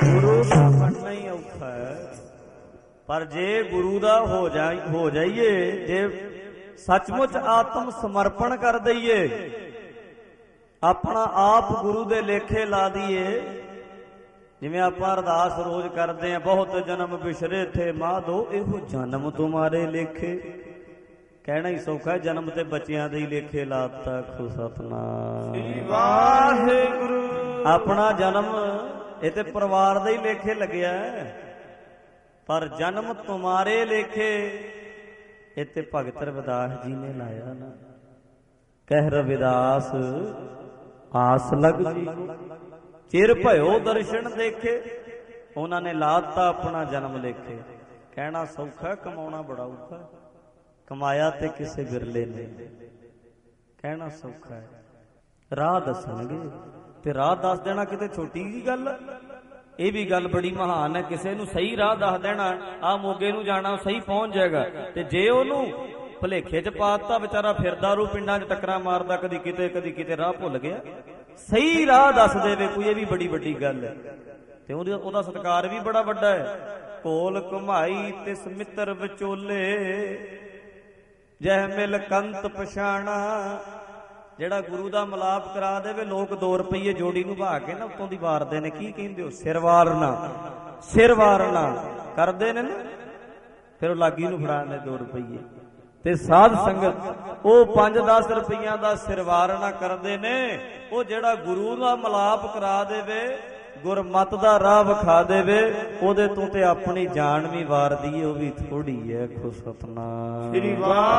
ਗੁਰੂ ਦਾ ਬਣਨਾ ਹੀ ਔਖਾ ਹੈ, ਪਰ ਜੇ ਗੁਰੂ ਦਾ ਹੋ ਜਾ ਹੋ ਜਾਈਏ, ਜੇ ਸੱਚਮੁੱਚ ਆਤਮ ਸਮਰਪਣ ਕਰ ਦਈਏ, ਆਪਣਾ ਆਪ ਗੁਰੂ ਦੇ ਲੇਖੇ ਲਾ ਦਈਏ। ਜਿਵੇਂ ਆਪਾਂ ਅਰਦਾਸ ਰੋਜ਼ ਕਰਦੇ ਆਂ, ਬਹੁਤ ਜਨਮ ਬਿਸਰੇ ਥੇ ਮਾਧੋ, ਇਹੋ ਜਨਮ ਤੁਮਾਰੇ ਲੇਖੇ। ਕਹਿਣਾ ਹੀ ਸੌਖਾ ਹੈ, ਜਨਮ ਤੇ ਬੱਚਿਆਂ ਦੇ ਹੀ ਲੇਖੇ ਲਾਤਾ। ਖੁ ਸਤਨਾਮ ਸ੍ਰੀ ਵਾਹਿਗੁਰੂ। ਆਪਣਾ ਜਨਮ ਇਹ ਤੇ ਪਰਿਵਾਰ ਦੇ ਹੀ ਲੇਖੇ ਲੱਗਿਆ, ਪਰ ਜਨਮ ਤੁਮਾਰੇ ਲੇਖੇ ਇਹ ਤੇ ਭਗਤ ਰਵਿਦਾਸ ਜੀ ਨੇ ਲਾਇਆ ਨਾ। ਕਹਿ ਰਵਿਦਾਸ ਆਸ ਲਗ ਜੀ, ਚਿਰ ਭਇਓ ਦਰਸ਼ਨ ਦੇਖੇ। ਉਹਨਾਂ ਨੇ ਲਾਤਾ ਆਪਣਾ ਜਨਮ ਲੇਖੇ। ਕਹਿਣਾ ਸੌਖਾ, ਕਮਾਉਣਾ ਬੜਾ ਔਖਾ। ਕਮਾਇਆ ਤੇ ਕਿਸੇ ਬਿਰਲੇ ਨੇ। ਕਹਿਣਾ ਸੌਖਾ ਹੈ, ਰਾਹ ਦੱਸਣਗੇ ਤੇ ਰਾਹ ਦੱਸ ਦੇਣਾ ਕਿਤੇ ਛੋਟੀ ਜੀ ਗੱਲ। ਇਹ ਵੀ ਗੱਲ ਬੜੀ ਮਹਾਨ ਹੈ। ਕਿਸੇ ਨੂੰ ਸਹੀ ਰਾਹ ਦੱਸ ਦੇਣਾ, ਆ ਮੋਗੇ ਨੂੰ ਜਾਣਾ, ਸਹੀ ਪਹੁੰਚ ਜਾਏਗਾ। ਤੇ ਜੇ ਉਹਨੂੰ ਭੁਲੇਖੇ ਚ ਪਾਤਾ, ਵਿਚਾਰਾ ਫਿਰਦਾ ਰੂ ਪਿੰਡਾਂ ਚ ਟੱਕਰਾਂ ਮਾਰਦਾ, ਕਦੀ ਕਿਤੇ ਕਦੀ ਕਿਤੇ, ਰਾਹ ਭੁੱਲ ਗਿਆ। ਸਹੀ ਰਾਹ ਦੱਸ ਦੇਵੇ ਕੋਈ, ਇਹ ਵੀ ਬੜੀ ਵੱਡੀ ਗੱਲ ਹੈ। ਤੇ ਉਹਦਾ ਸਤਿਕਾਰ ਵੀ ਬੜਾ ਵੱਡਾ ਹੈ। ਕੋਲ ਘੁਮਾਈ ਤਿਸ ਮਿੱਤਰ ਵਿਚੋਲੇ, ਜਹ ਮਿਲ ਕੰਤ ਪਛਾਣਾ। ਜਿਹੜਾ ਗੁਰੂ ਦਾ ਮਿਲਾਪ ਕਰਾ ਦੇਵੇ, ਲੋਕ ਦੋ ਰੁਪਈਏ ਜੋੜੀ ਨੂੰ ਭਾ ਕੇ ਨਾ ਉੱਤੋਂ ਦੀ ਵਾਰਦੇ ਨੇ। ਕੀ ਕਹਿੰਦੇ ਹੋ? ਸਿਰ ਵਾਰਨਾ, ਸਿਰ ਵਾਰਨਾ ਕਰਦੇ ਨੇ ਨਾ। ਫਿਰ ਉਹ ਲਾਗੀ ਨੂੰ ਫੜਾਉਂਦੇ ਦੋ ਰੁਪਈਏ। ਤੇ ਸਾਧ ਸੰਗਤ ਉਹ ਪੰਜ ਦਸ ਰੁਪਈਆਂ ਦਾ ਸਿਰ ਵਾਰਨਾ ਕਰਦੇ ਨੇ। ਉਹ ਜਿਹੜਾ ਗੁਰੂ ਦਾ ਮਿਲਾਪ ਕਰਾ ਦੇਵੇ, ਗੁਰਮਤ ਦਾ ਰਾਹ ਵਿਖਾ ਦੇਵੇ, ਉਹਦੇ ਤੋਂ ਤੇ ਆਪਣੀ ਜਾਨ ਵੀ ਵਾਰਦੀ ਏ, ਉਹ ਵੀ ਥੋੜੀ ਹੈ। ਖੁ ਸਤਨਾਮ ਸ੍ਰੀ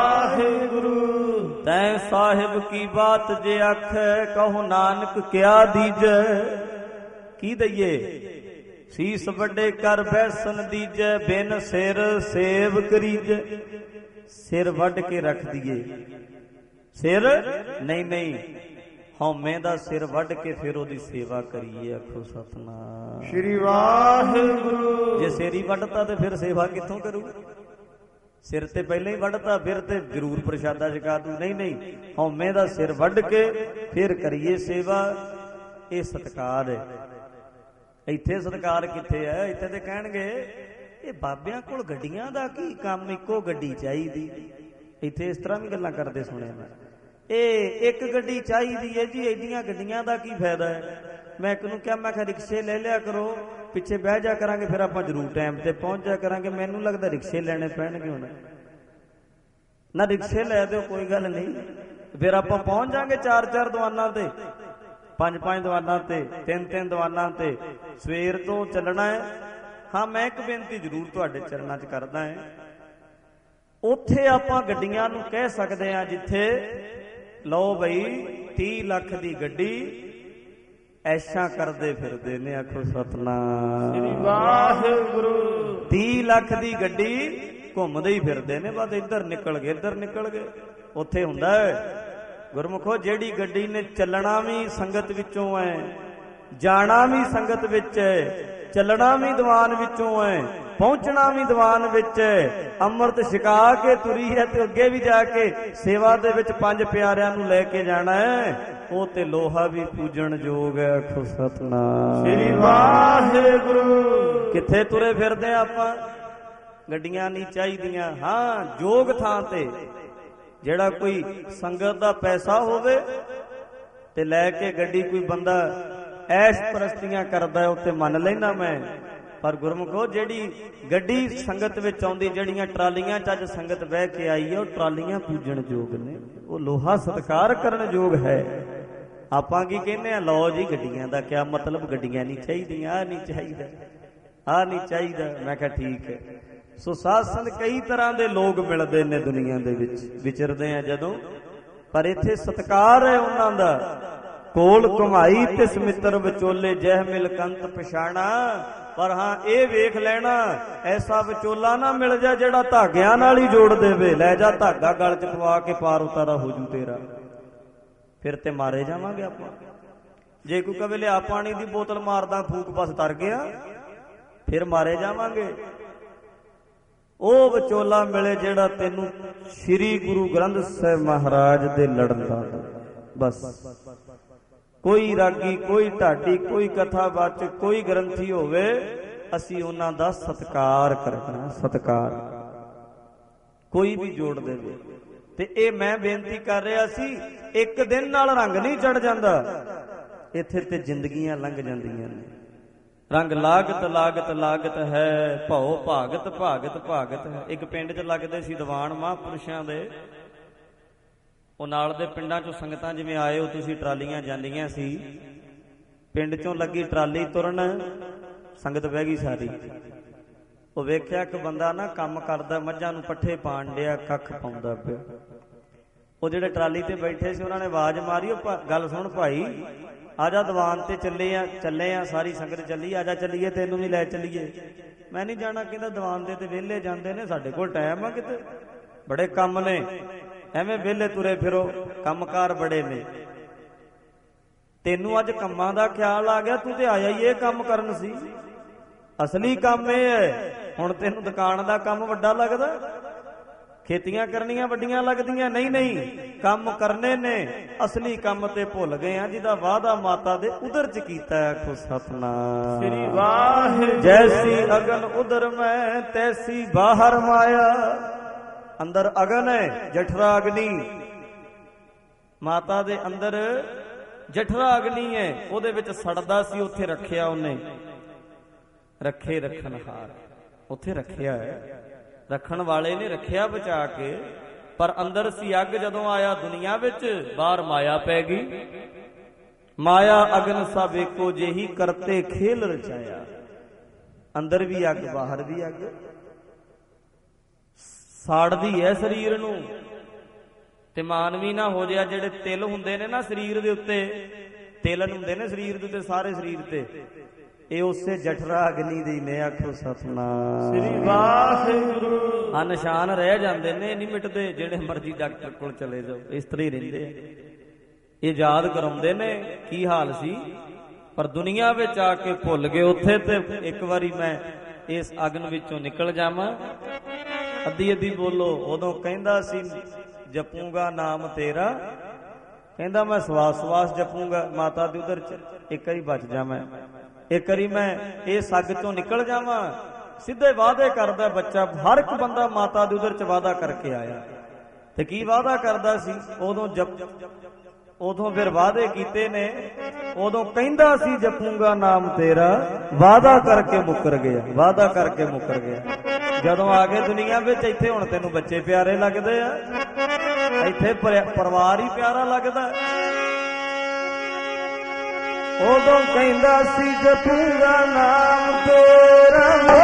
ਵਾਹਿਗੁਰੂ। ਤੈਂ ਸਾਹਿਬ ਕੀ ਬਾਤ ਜੇ ਆਖੈ, ਕਹੋ ਨਾਨਕ ਕਿਆ ਦੀਜੈ। ਕੀ ਦਈਏ? ਸੀਸ ਵੱਡੇ ਕਰ ਬੈਸਨ ਦੀਜੈ, ਬਿਨ ਸਿਰ ਸੇਵ ਕਰੀਜੈ। ਸਿਰ ਵੱਢ ਕੇ ਰੱਖ ਦਈਏ, ਸਿਰ ਨਹੀਂ ਨਹੀਂ, ਹਉਮੈ ਦਾ ਸਿਰ ਵੱਢ ਕੇ ਫਿਰ ਉਹਦੀ ਸੇਵਾ ਕਰੀਏ। ਆਖੋ ਸਤਨਾਮ ਸ੍ਰੀ ਵਾਹਿਗੁਰੂ। ਜੇ ਸਿਰ ਹੀ ਵੱਢਤਾ ਤੇ ਫਿਰ ਸੇਵਾ ਕਿੱਥੋਂ ਕਰੂ? ਸਿਰ ਤੇ ਪਹਿਲਾਂ ਹੀ ਵੱਢਤਾ, ਫਿਰ ਤੇ ਜ਼ਰੂਰ ਪ੍ਰਸ਼ਾਦਾ ਛਕਾ ਦੂ। ਨਹੀਂ ਨਹੀਂ, ਹਉਮੈ ਦਾ ਸਿਰ ਵੱਢ ਕੇ ਫਿਰ ਕਰੀਏ ਸੇਵਾ। ਇਹ ਸਤਿਕਾਰ ਹੈ। ਇੱਥੇ ਸਤਿਕਾਰ ਕਿੱਥੇ ਹੈ? ਇੱਥੇ ਤੇ ਕਹਿਣਗੇ ਇਹ ਬਾਬਿਆਂ ਕੋਲ ਗੱਡੀਆਂ ਦਾ ਕੀ ਕੰਮ, ਇੱਕੋ ਗੱਡੀ ਚਾਹੀਦੀ। ਇੱਥੇ ਇਸ ਤਰ੍ਹਾਂ ਵੀ ਗੱਲਾਂ ਕਰਦੇ ਸੁਣਿਆ ਮੈਂ। ਇਹ ਇੱਕ ਗੱਡੀ ਚਾਹੀਦੀ ਹੈ ਜੀ, ਐਡੀਆਂ ਗੱਡੀਆਂ ਦਾ ਕੀ ਫਾਇਦਾ ਹੈ? ਮੈਂ ਇੱਕ ਨੂੰ ਕਿਹਾ, ਮੈਂ ਕਿਹਾ ਰਿਕਸ਼ੇ ਲੈ ਲਿਆ ਕਰੋ, ਪਿੱਛੇ ਬਹਿ ਜਾ ਕਰਾਂਗੇ, ਫਿਰ ਆਪਾਂ ਜ਼ਰੂਰ ਟਾਈਮ ਤੇ ਪਹੁੰਚ ਜਾ ਕਰਾਂਗੇ। ਮੈਨੂੰ ਲੱਗਦਾ ਰਿਕਸ਼ੇ ਲੈਣੇ ਪੈਣਗੇ ਹੁਣ। ਨਾ ਰਿਕਸ਼ੇ ਲੈ ਦਿਓ, ਕੋਈ ਗੱਲ ਨਹੀਂ, ਫਿਰ ਆਪਾਂ ਪਹੁੰਚ ਜਾਾਂਗੇ ਚਾਰ ਚਾਰ ਦੁਕਾਨਾਂ ਤੇ, ਪੰਜ ਪੰਜ ਦੁਕਾਨਾਂ ਤੇ, ਤਿੰਨ ਤਿੰਨ ਦੁਕਾਨਾਂ ਤੇ। ਸਵੇਰ ਤੋਂ ਚੱਲਣਾ ਹੈ। ਹਾਂ, ਮੈਂ ਇੱਕ ਬੇਨਤੀ ਜ਼ਰੂਰ ਤੁਹਾਡੇ ਚਰਨਾਂ 'ਚ ਕਰਦਾ ਹਾਂ। ਉੱਥੇ ਆਪਾਂ ਗੱਡੀਆਂ ਨੂੰ ਕਹਿ ਸਕਦੇ ਹਾਂ ਜਿੱਥੇ ਲਓ ਬਈ ਤੀਹ ਲੱਖ ਦੀ ਗੱਡੀ, ਐਸ਼ਾਂ ਕਰਦੇ ਫਿਰਦੇ ਨੇ। ਆਖੋ ਸਤਨਾਮ ਸ੍ਰੀ ਵਾਹਿਗੁਰੂ। ਤੀਹ ਲੱਖ ਦੀ ਗੱਡੀ ਘੁੰਮਦੇ ਹੀ ਫਿਰਦੇ ਨੇ, ਬਸ ਇੱਧਰ ਨਿਕਲ ਗਏ ਇੱਧਰ ਨਿਕਲ ਗਏ। ਉੱਥੇ ਹੁੰਦਾ ਹੈ ਗੁਰਮੁਖੋ, ਜਿਹੜੀ ਗੱਡੀ ਨੇ ਚੱਲਣਾ ਵੀ ਸੰਗਤ ਵਿੱਚੋਂ ਹੈ, ਜਾਣਾ ਵੀ ਸੰਗਤ ਵਿੱਚ ਹੈ, ਚੱਲਣਾ ਵੀ ਦੀਵਾਨ ਵਿੱਚੋਂ ਹੈ, ਪਹੁੰਚਣਾ ਵੀ ਦੀਵਾਨ ਵਿੱਚ ਹੈ, ਅੰਮ੍ਰਿਤ ਛਕਾ ਕੇ ਤੁਰੀ ਹੈ ਤੇ ਅੱਗੇ ਵੀ ਜਾ ਕੇ ਸੇਵਾ ਦੇ ਵਿੱਚ ਪੰਜ ਪਿਆਰਿਆਂ ਨੂੰ ਲੈ ਕੇ ਜਾਣਾ ਹੈ। ਉਹ ਤੇ ਲੋਹਾ ਵੀ ਪੂਜਣ ਯੋਗ ਹੈ। ਆਖੋ ਸਤਨਾਮ ਸ੍ਰੀ ਵਾਹਿਗੁਰੂ। ਕਿੱਥੇ ਤੁਰੇ ਫਿਰਦੇ ਆ ਆਪਾਂ? ਗੱਡੀਆਂ ਨਹੀਂ ਚਾਹੀਦੀਆਂ। ਹਾਂ, ਯੋਗ ਥਾਂ ਤੇ ਜਿਹੜਾ ਕੋਈ ਸੰਗਤ ਦਾ ਪੈਸਾ ਹੋਵੇ ਤੇ ਲੈ ਕੇ ਗੱਡੀ ਕੋਈ ਬੰਦਾ ਐਸ਼ ਪ੍ਰਸਤੀਆਂ ਕਰਦਾ ਹੈ, ਉੱਤੇ ਮੰਨ ਲੈਣਾ ਮੈਂ। ਪਰ ਗੁਰਮੁਖੋ, ਜਿਹੜੀ ਗੱਡੀ ਸੰਗਤ ਵਿੱਚ ਆਉਂਦੀ, ਜਿਹੜੀਆਂ ਟਰਾਲੀਆਂ 'ਚ ਅੱਜ ਸੰਗਤ ਬਹਿ ਕੇ ਆਈ ਹੈ, ਉਹ ਟਰਾਲੀਆਂ ਪੂਜਣ ਯੋਗ ਨੇ, ਉਹ ਲੋਹਾ ਸਤਿਕਾਰ ਕਰਨ ਯੋਗ ਹੈ। ਆਪਾਂ ਕੀ ਕਹਿੰਦੇ ਆ? ਲਓ ਜੀ, ਗੱਡੀਆਂ ਦਾ ਕਿਆ ਮਤਲਬ? ਗੱਡੀਆਂ ਨਹੀਂ ਚਾਹੀਦੀਆਂ, ਆਹ ਨਹੀਂ ਚਾਹੀਦਾ, ਆਹ ਨਹੀਂ ਚਾਹੀਦਾ। ਮੈਂ ਕਿਹਾ ਠੀਕ ਹੈ। ਸੋ ਸਾਧ ਸੰਗਤ ਕਈ ਤਰ੍ਹਾਂ ਦੇ ਲੋਕ ਮਿਲਦੇ ਨੇ ਦੁਨੀਆ ਦੇ ਵਿੱਚ, ਵਿਚਰਦੇ ਆ ਜਦੋਂ, ਪਰ ਇੱਥੇ ਸਤਿਕਾਰ ਹੈ ਉਹਨਾਂ ਦਾ। ਕੋਲ ਘੁਮਾਈ ਤਿਸ ਮਿੱਤਰ ਵਿਚੋਲੇ, ਜਹ ਮਿਲ ਕੰਤ ਪਛਾਣਾ। ਪਰ ਹਾਂ, ਇਹ ਵੇਖ ਲੈਣਾ, ਐਸਾ ਵਿਚੋਲਾ ਨਾ ਮਿਲ ਜਾ ਜਿਹੜਾ ਧਾਗਿਆਂ ਨਾਲ ਹੀ ਜੋੜ ਦੇਵੇ। ਲੈ ਜਾ ਧਾਗਾ ਗਲ 'ਚ ਪਵਾ ਕੇ ਪਾਰ ਉਤਾਰਾ ਹੋ ਜੂ ਤੇਰਾ, ਫਿਰ ਤੇ ਮਾਰੇ ਜਾਵਾਂਗੇ ਆਪਾਂ। ਜੇ ਕੋਈ ਕਵੇ ਲਿਆ ਪਾਣੀ ਦੀ ਬੋਤਲ, ਮਾਰਦਾ ਫੂਕ, ਬਸ ਤਰ ਗਿਆ, ਫਿਰ ਮਾਰੇ ਜਾਵਾਂਗੇ। ਉਹ ਵਿਚੋਲਾ ਮਿਲੇ ਜਿਹੜਾ ਤੈਨੂੰ ਸ੍ਰੀ ਗੁਰੂ ਗ੍ਰੰਥ ਸਾਹਿਬ ਮਹਾਰਾਜ ਦੇ ਲੜਨ ਦਾ, ਬਸ कोई रागी, कोई ढाडी, कोई कथावाचक, कोई ग्रंथी होवे, असी उन्हां दा सत्कार करना। सत्कार कोई भी जोड़ देवे। ते ए मैं बेनती कर रहा सी, एक दिन नाल रंग नहीं चढ़ जांदा, इत्थे ते जिंदगियां लंघ जांदियां ने। रंग लागत लागत लागत है, भौ भागत भागत भागत है। एक पिंड च लगदे सी दीवान महापुरुषां दे, ਉਹ ਨਾਲ ਦੇ ਪਿੰਡਾਂ ਚੋਂ ਸੰਗਤਾਂ ਜਿਵੇਂ ਆਏ ਹੋ ਤੁਸੀਂ, ਟਰਾਲੀਆਂ ਜਾਂਦੀਆਂ ਸੀ, ਪਿੰਡ ਚੋਂ ਲੱਗੀ ਟਰਾਲੀ ਤੁਰਨ, ਸੰਗਤ ਬਹਿ ਗਈ ਸਾਰੀ। ਉਹ ਵੇਖਿਆ ਇੱਕ ਬੰਦਾ ਨਾ ਕੰਮ ਕਰਦਾ, ਮੱਝਾਂ ਨੂੰ ਪੱਠੇ ਪਾਣ ਡਿਆ, ਕੱਖ ਪਾਉਂਦਾ ਪਿਆ। ਉਹ ਜਿਹੜੇ ਟਰਾਲੀ ਤੇ ਬੈਠੇ ਸੀ ਉਹਨਾਂ ਨੇ ਆਵਾਜ਼ ਮਾਰੀ, ਉਹ ਗੱਲ ਸੁਣ ਭਾਈ, ਆਜਾ ਦੀਵਾਨ ਤੇ ਚੱਲੇ ਆ, ਚੱਲੇ ਆ, ਸਾਰੀ ਸੰਗਤ ਚੱਲੀ, ਆਜਾ ਚੱਲੀਏ, ਤੈਨੂੰ ਵੀ ਲੈ ਚੱਲੀਏ। ਮੈਂ ਨਹੀਂ ਜਾਣਾ, ਕਹਿੰਦਾ ਦੀਵਾਨ ਦੇ ਤੇ ਵਿਹਲੇ ਜਾਂਦੇ ਨੇ, ਸਾਡੇ ਕੋਲ ਟਾਈਮ ਆ ਕਿਤੇ, ਬੜੇ ਕੰਮ ਨੇ, ਐਵੇਂ ਵਿਹਲੇ ਤੁਰੇ ਫਿਰੋ, ਕੰਮਕਾਰ ਬੜੇ ਨੇ। ਤੈਨੂੰ ਅੱਜ ਕੰਮਾਂ ਦਾ ਖਿਆਲ ਆ ਗਿਆ, ਤੂੰ ਤੇ ਆਇਆ ਹੀ ਇਹ ਕੰਮ ਕਰਨ ਸੀ। ਅਸਲੀ ਕੰਮ ਇਹ ਹੈ, ਹੁਣ ਤੈਨੂੰ ਦੁਕਾਨ ਦਾ ਕੰਮ ਵੱਡਾ ਲੱਗਦਾ, ਖੇਤੀਆਂ ਕਰਨੀਆਂ ਵੱਡੀਆਂ ਲੱਗਦੀਆਂ? ਨਹੀਂ ਨਹੀਂ, ਕੰਮ ਕਰਨੇ ਨੇ। ਅਸਲੀ ਕੰਮ ਤੇ ਭੁੱਲ ਗਏ ਆ, ਜਿਹਦਾ ਵਾਅਦਾ ਮਾਤਾ ਦੇ ਉਦਰ ਚ ਕੀਤਾ ਹੈ। ਆਖੋ ਸਤਨਾਮ ਸ੍ਰੀ ਵਾਹਿਗੁਰੂ। ਜੈਸੀ ਅਗਨ ਉਦਰ ਮੈਂ, ਤੈਸੀ ਬਾਹਰ ਮਾਇਆ। अंदर अगन है, जठरा अग्नि, माता दे अंदर जठरा अग्नि है, ਉਹਦੇ ਵਿੱਚ ਸੜਦਾ ਸੀ, ਉੱਥੇ ਰੱਖਿਆ ਉਹਨੇ। ਰੱਖੇ ਰੱਖਣਹਾਰ, ਉੱਥੇ ਰੱਖਿਆ ਹੈ, ਰੱਖਣ ਵਾਲੇ ਨੇ ਰੱਖਿਆ ਬਚਾ ਕੇ। ਪਰ ਅੰਦਰ ਸੀ ਅੱਗ, ਜਦੋਂ ਆਇਆ ਦੁਨੀਆ ਵਿੱਚ, ਬਾਹਰ ਮਾਇਆ ਪੈ ਗਈ। ਮਾਇਆ ਅਗਨ ਸਭ ਏਕੋ ਜਿਹੀ, ਕਰਤੇ ਖੇਲ ਰਚਾਇਆ। ਅੰਦਰ ਵੀ ਅੱਗ, ਬਾਹਰ ਵੀ ਅੱਗ, ਸਾੜਦੀ ਹੈ ਸਰੀਰ ਨੂੰ। ਤੇ ਮਾਨਵੀ ਨਾ ਹੋ ਜਾ, ਜਿਹੜੇ ਤਿਲ ਹੁੰਦੇ ਨੇ ਨਾ ਸਰੀਰ ਦੇ ਉੱਤੇ, ਤਿਲਨ ਹੁੰਦੇ ਨੇ ਸਰੀਰ ਦੇ ਉੱਤੇ, ਸਾਰੇ ਸਰੀਰ ਤੇ, ਇਹ ਉਸੇ ਜਠਰਾ ਅਗਨੀ ਦੀ ਨੇ। ਆਖੋ ਸਤਨਾਮ ਸ੍ਰੀ ਵਾਹਿਗੁਰੂ। ਆ ਨਿਸ਼ਾਨ ਰਹਿ ਜਾਂਦੇ ਨੇ, ਨਹੀਂ ਮਿਟਦੇ। ਜਿਹੜੇ ਮਰਜ਼ੀ ਡਾਕਟਰ ਕੋਲ ਚਲੇ ਜਾਓ, ਇਸ ਤਰ੍ਹਾਂ ਹੀ ਰਹਿੰਦੇ ਆ। ਇਹ ਯਾਦ ਕਰਾਉਂਦੇ ਨੇ ਕੀ ਹਾਲ ਸੀ, ਪਰ ਦੁਨੀਆ ਵਿੱਚ ਆ ਕੇ ਭੁੱਲ ਗਏ ਉੱਥੇ। ਤੇ ਇੱਕ ਵਾਰੀ ਮੈਂ ਇਸ ਅਗਨ ਵਿੱਚੋਂ ਨਿਕਲ ਜਾਵਾਂ, ਅੱਧੀ ਅੱਧੀ ਬੋਲੋ। ਉਦੋਂ ਕਹਿੰਦਾ ਸੀ ਜਪੂੰਗਾ ਨਾਮ ਤੇਰਾ, ਕਹਿੰਦਾ ਮੈਂ ਸਵਾਸ ਸਵਾਸ ਜਪੂੰਗਾ ਮਾਤਾ ਦੇ ਉਦਰ ਚ, ਇੱਕ ਵਾਰੀ ਬਚ ਜਾ, ਮੈਂ ਇੱਕ ਵਾਰੀ ਮੈਂ ਇਹ ਸੱਗ ਚੋਂ ਨਿਕਲ ਜਾਵਾਂ। ਸਿੱਧੇ ਵਾਅਦੇ ਕਰਦਾ ਬੱਚਾ, ਹਰ ਇੱਕ ਬੰਦਾ ਮਾਤਾ ਦੇ ਉਦਰ ਚ ਵਾਅਦਾ ਕਰਕੇ ਆਇਆ। ਤੇ ਕੀ ਵਾਅਦਾ ਕਰਦਾ ਸੀ ਉਦੋਂ? ਜਪ, ਉਦੋਂ ਫਿਰ ਵਾਅਦੇ ਕੀਤੇ ਨੇ। ਉਦੋਂ ਕਹਿੰਦਾ ਸੀ ਜਪੂੰਗਾ ਨਾਮ ਤੇਰਾ, ਵਾਅਦਾ ਕਰਕੇ ਮੁੱਕਰ ਗਿਆ, ਵਾਅਦਾ ਕਰਕੇ ਮੁੱਕਰ ਗਿਆ। ਜਦੋਂ ਆ ਗਏ ਦੁਨੀਆ ਵਿੱਚ, ਇੱਥੇ ਹੁਣ ਤੈਨੂੰ ਬੱਚੇ ਪਿਆਰੇ ਲੱਗਦੇ ਆ, ਇੱਥੇ ਪਰਿਵਾਰ ਹੀ ਪਿਆਰਾ ਲੱਗਦਾ। ਉਦੋਂ ਕਹਿੰਦਾ ਸੀ ਜਪੂੰਗਾ ਨਾਮ ਤੇਰਾ,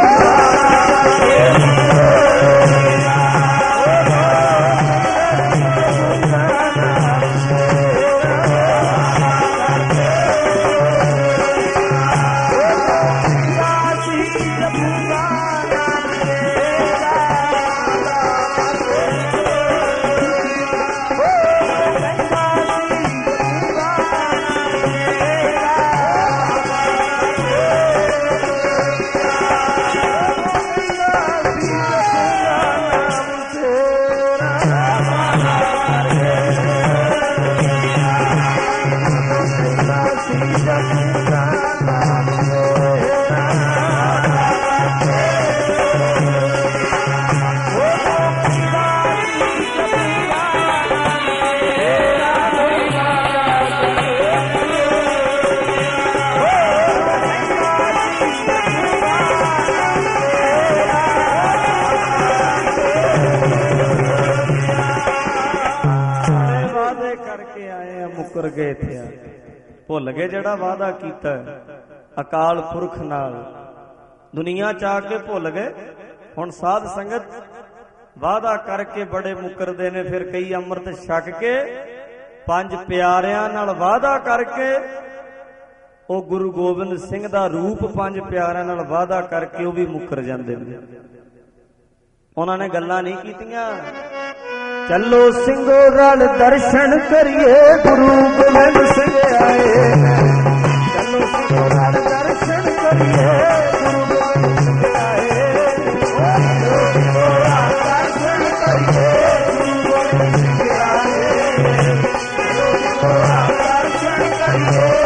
ਮੁੱਕਰ ਗਏ ਇੱਥੇ ਆ ਕੇ, ਭੁੱਲ ਗਏ ਜਿਹੜਾ ਵਾਅਦਾ ਕੀਤਾ ਅਕਾਲ ਪੁਰਖ ਨਾਲ। ਦੁਨੀਆ ਚ ਆ ਕੇ ਭੁੱਲ ਗਏ। ਹੁਣ ਸਾਧ ਸੰਗਤ ਵਾਅਦਾ ਕਰਕੇ ਬੜੇ ਮੁੱਕਰਦੇ ਨੇ। ਫਿਰ ਕਈ ਅੰਮ੍ਰਿਤ ਛਕ ਕੇ ਪੰਜ ਪਿਆਰਿਆਂ ਨਾਲ ਵਾਅਦਾ ਕਰਕੇ, ਉਹ ਗੁਰੂ ਗੋਬਿੰਦ ਸਿੰਘ ਦਾ ਰੂਪ ਪੰਜ ਪਿਆਰਿਆਂ ਨਾਲ ਵਾਅਦਾ ਕਰਕੇ ਉਹ ਵੀ ਮੁੱਕਰ ਜਾਂਦੇ ਨੇ। ਉਹਨਾਂ ਨੇ ਗੱਲਾਂ ਨਹੀਂ ਕੀਤੀਆਂ। चलो सिंगो रल दर्शन करिए, गुरु गोबिंद सिंह आए। चलो सिंगो रल दर्शन करिए, गुरु गोबिंद सिंह आए। चलो सिंगो रल दर्शन करिए, गुरु गोबिंद सिंह आए। चलो सिंगो रल दर्शन करिए।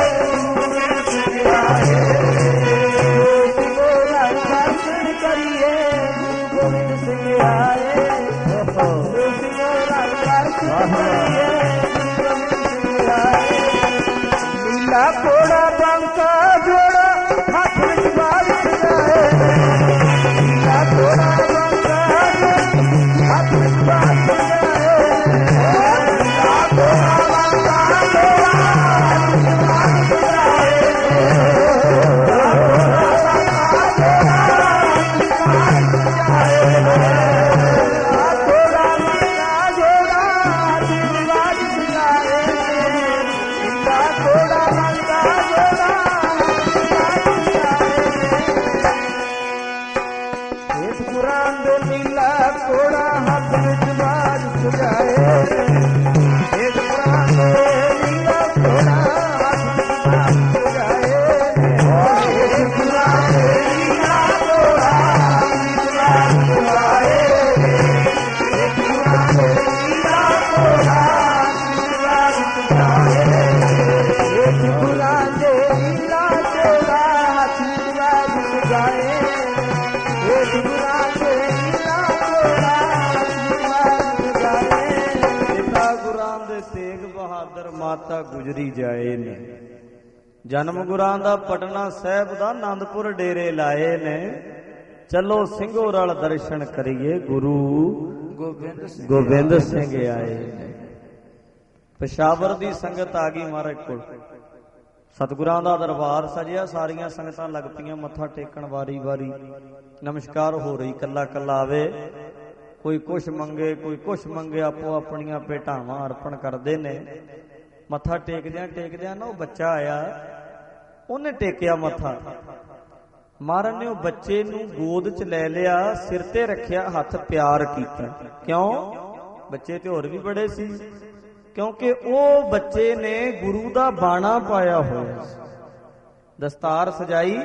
ਮਾਤਾ ਗੁਜਰੀ ਜਾਏ ਨੇ। ਜਨਮ ਗੁਰਾਂ ਦਾ ਪਟਨਾ ਸਾਹਿਬ ਦਾ ਆਨੰਦਪੁਰ ਡੇਰੇ ਲਾਏ ਨੇ। ਚਲੋ ਸਿੰਘੋ ਰਲ ਦਰਸ਼ਨ ਕਰੀਏ ਗੁਰੂ ਗੋਬਿੰਦ ਸਿੰਘ ਗੋਬਿੰਦ ਸਿੰਘ ਆਏ ਨੇ। ਪਸ਼ਾਵਰ ਦੀ ਸੰਗਤ ਆ ਗਈ ਮਹਾਰਾਜ ਕੋਲ। ਸਤਿਗੁਰਾਂ ਦਾ ਦਰਬਾਰ ਸਜਿਆ, ਸਾਰੀਆਂ ਸੰਗਤਾਂ ਲੱਗ ਪਈਆਂ ਮੱਥਾ ਟੇਕਣ ਵਾਰੀ ਵਾਰੀ। ਨਮਸਕਾਰ ਹੋ ਰਹੀ, ਕੱਲਾ ਕੱਲਾ ਆਵੇ, ਕੋਈ ਕੁਛ ਮੰਗੇ ਕੋਈ ਕੁਛ ਮੰਗੇ, ਆਪੋ ਆਪਣੀਆਂ ਭੇਟਾਵਾਂ ਅਰਪਣ ਕਰਦੇ ਨੇ। ਮੱਥਾ ਟੇਕਦਿਆਂ ਟੇਕਦਿਆਂ ਨਾ ਉਹ ਬੱਚਾ ਆਇਆ, ਉਹਨੇ ਟੇਕਿਆ ਮੱਥਾ। ਮਹਾਰਾਜ ਨੇ ਉਹ ਬੱਚੇ ਨੂੰ ਗੋਦ 'ਚ ਲੈ ਲਿਆ, ਸਿਰ ਤੇ ਰੱਖਿਆ, ਹੱਥ ਪਿਆਰ ਕੀਤਾ। ਕਿਉਂ? ਬੱਚੇ ਤੇ ਹੋਰ ਵੀ ਬੜੇ ਸੀ, ਕਿਉਂਕਿ ਉਹ ਬੱਚੇ ਨੇ ਗੁਰੂ ਦਾ ਬਾਣਾ ਪਾਇਆ ਹੋਇਆ ਸੀ, ਦਸਤਾਰ ਸਜਾਈ,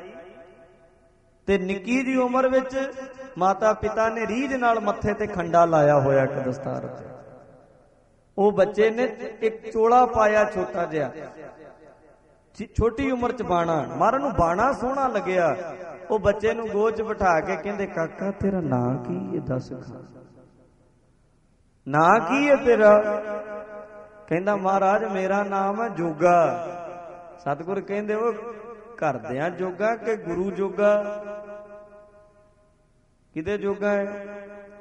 ਤੇ ਨਿੱਕੀ ਦੀ ਉਮਰ ਵਿੱਚ ਮਾਤਾ ਪਿਤਾ ਨੇ ਰੀਝ ਨਾਲ ਮੱਥੇ ਤੇ ਖੰਡਾ ਲਾਇਆ ਹੋਇਆ ਇੱਕ ਦਸਤਾਰ ਤੇ। ਉਹ ਬੱਚੇ ਨੇ ਇੱਕ ਚੋਲਾ ਪਾਇਆ ਛੋਟਾ ਜਿਹਾ, ਛੋਟੀ ਉਮਰ ਚ ਬਾਣਾ। ਮਹਾਰਾਜ ਨੂੰ ਬਾਣਾ ਸੋਹਣਾ ਲੱਗਿਆ। ਉਹ ਬੱਚੇ ਨੂੰ ਗੋਦ ਚ ਬਿਠਾ ਕੇ ਕਹਿੰਦੇ, ਕਾਕਾ ਤੇਰਾ ਨਾਂ ਕੀ ਹੈ, ਦੱਸ ਖਾ, ਨਾਂ ਕੀ ਹੈ ਤੇਰਾ? ਕਹਿੰਦਾ, ਮਹਾਰਾਜ ਮੇਰਾ ਨਾਮ ਹੈ ਜੋਗਾ। ਸਤਿਗੁਰ ਕਹਿੰਦੇ, ਉਹ ਘਰਦਿਆਂ ਜੋਗਾ ਕਿ ਗੁਰੂ ਜੋਗਾ? ਕਿਹਦੇ ਜੋਗਾ ਹੈ?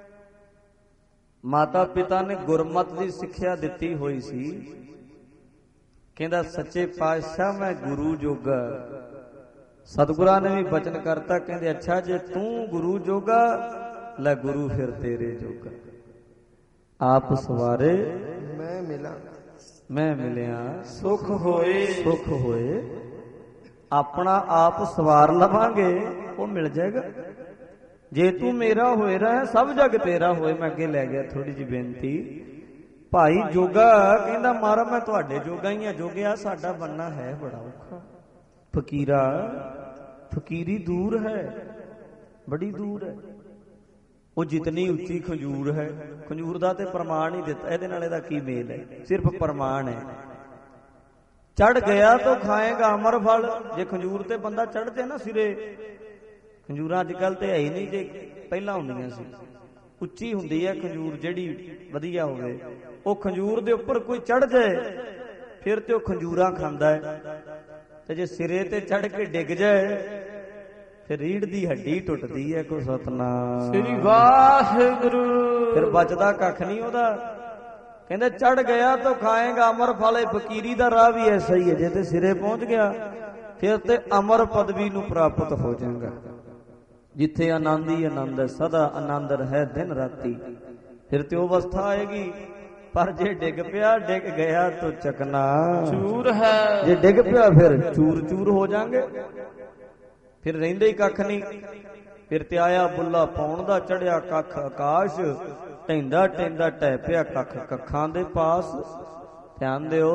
ਮਾਤਾ ਪਿਤਾ ਨੇ ਗੁਰਮਤ ਦੀ ਸਿੱਖਿਆ ਦਿੱਤੀ ਹੋਈ ਸੀ। ਕਹਿੰਦਾ, ਸੱਚੇ ਪਾਤਸ਼ਾਹ ਮੈਂ ਗੁਰੂ ਜੋਗਾ। ਸਤਿਗੁਰਾਂ ਨੇ ਵੀ ਬਚਨ ਕਰਤਾ, ਕਹਿੰਦੇ ਅੱਛਾ ਜੇ ਤੂੰ ਗੁਰੂ ਜੋਗਾ, ਲੈ ਗੁਰੂ ਫਿਰ ਤੇਰੇ ਜੋਗਾ। ਆਪ ਸਵਾਰੇ ਮੈਂ ਮਿਲਾਂ, ਮੈਂ ਮਿਲਿਆ ਸੁਖ ਹੋਏ ਸੁਖ ਹੋਏ। ਆਪਣਾ ਆਪ ਸਵਾਰ ਲਵਾਂਗੇ, ਉਹ ਮਿਲ ਜਾਏਗਾ। ਜੇ ਤੂੰ ਮੇਰਾ ਹੋਏ ਰਹਾ, ਸਭ ਜਗ ਤੇਰਾ ਹੋਏ। ਮੈਂ ਅੱਗੇ ਲੈ ਗਿਆ ਥੋੜੀ ਜਿਹੀ ਬੇਨਤੀ। ਭਾਈ ਜੋਗਾ ਕਹਿੰਦਾ, ਮਹਾਰਾਜ ਮੈਂ ਤੁਹਾਡੇ ਜੋਗਾ ਹੀ ਆ। ਜੋਗਿਆ ਸਾਡਾ ਬੰਨਾ ਹੈ ਬੜਾ ਔਖਾ। ਫਕੀਰਾ, ਫਕੀਰੀ ਦੂਰ ਹੈ, ਬੜੀ ਦੂਰ ਹੈ। ਉਹ ਜਿਤਨੀ ਉੱਚੀ ਖਜੂਰ ਹੈ, ਖਜੂਰ ਦਾ ਤੇ ਪ੍ਰਮਾਣ ਹੀ ਦਿੱਤਾ, ਇਹਦੇ ਨਾਲ ਇਹਦਾ ਕੀ ਮੇਲ ਹੈ? ਸਿਰਫ ਪ੍ਰਮਾਣ ਹੈ। ਚੜ ਗਿਆ ਤਾਂ ਖਾਏਗਾ ਅਮਰ ਫਲ। ਜੇ ਖਜੂਰ ਤੇ ਬੰਦਾ ਚੜ ਜੇ ਨਾ ਸਿਰੇ, ਖਜੂਰਾਂ ਅੱਜ ਕੱਲ ਤੇ ਹੈ ਹੀ ਨਹੀਂ, ਜੇ ਪਹਿਲਾਂ ਹੁੰਦੀਆਂ ਸੀ। ਉੱਚੀ ਹੁੰਦੀ ਹੈ ਖਜੂਰ ਜਿਹੜੀ ਵਧੀਆ ਹੋਵੇ। ਉਹ ਖਜੂਰ ਦੇ ਉੱਪਰ ਕੋਈ ਚੜ ਜਾਏ ਫਿਰ ਤੇ ਉਹ ਖਜੂਰਾਂ ਖਾਂਦਾ ਹੈ, ਤੇ ਜੇ ਸਿਰੇ ਤੇ ਚੜ ਕੇ ਡਿੱਗ ਜਾਏ ਫਿਰ ਰੀੜ ਦੀ ਹੱਡੀ ਟੁੱਟਦੀ ਹੈ। ਕੋ ਸਤਨਾਮ ਸ੍ਰੀ ਵਾਹਿਗੁਰੂ। ਫਿਰ ਬਚਦਾ ਕੱਖ ਨਹੀਂ ਉਹਦਾ। ਕਹਿੰਦੇ ਚੜ ਗਿਆ ਤਾਂ ਖਾਏਗਾ ਅਮਰ ਫਲ। ਫਕੀਰੀ ਦਾ ਰਾਹ ਵੀ ਐਸਾ ਹੀ ਹੈ, ਜੇ ਤੇ ਸਿਰੇ ਪਹੁੰਚ ਗਿਆ ਫਿਰ ਤੇ ਅਮਰ ਪਦਵੀ ਨੂੰ ਪ੍ਰਾਪਤ ਹੋ ਜਾਏਗਾ। ਜਿੱਥੇ ਆਨੰਦ ਹੀ ਆਨੰਦ ਹੈ, ਸਦਾ ਆਨੰਦ ਹੈ ਦਿਨ ਰਾਤੀ। ਫਿਰ ਤੇ ਉਹ ਅਵਸਥਾ ਆਏਗੀ। ਪਰ ਜੇ ਡਿੱਗ ਪਿਆ, ਡਿੱਗ ਗਿਆ ਤਾਂ ਚਕਨਾ ਚੂਰ ਹੈ। ਜੇ ਡਿੱਗ ਪਿਆ ਫਿਰ ਚੂਰ ਚੂਰ ਹੋ ਜਾਣਗੇ, ਫਿਰ ਰਹਿੰਦੇ ਹੀ ਕੱਖ ਨਹੀਂ। ਫਿਰ ਤੇ ਆਇਆ ਬੁੱਲਾ ਪਾਉਣ ਦਾ, ਚੜਿਆ ਕੱਖ ਆਕਾਸ਼, ਟੈਂਦਾ ਟੈਂਦਾ ਟਹਿ ਪਿਆ ਕੱਖ ਕੱਖਾਂ ਦੇ ਪਾਸ। ਧਿਆਨ ਦਿਓ,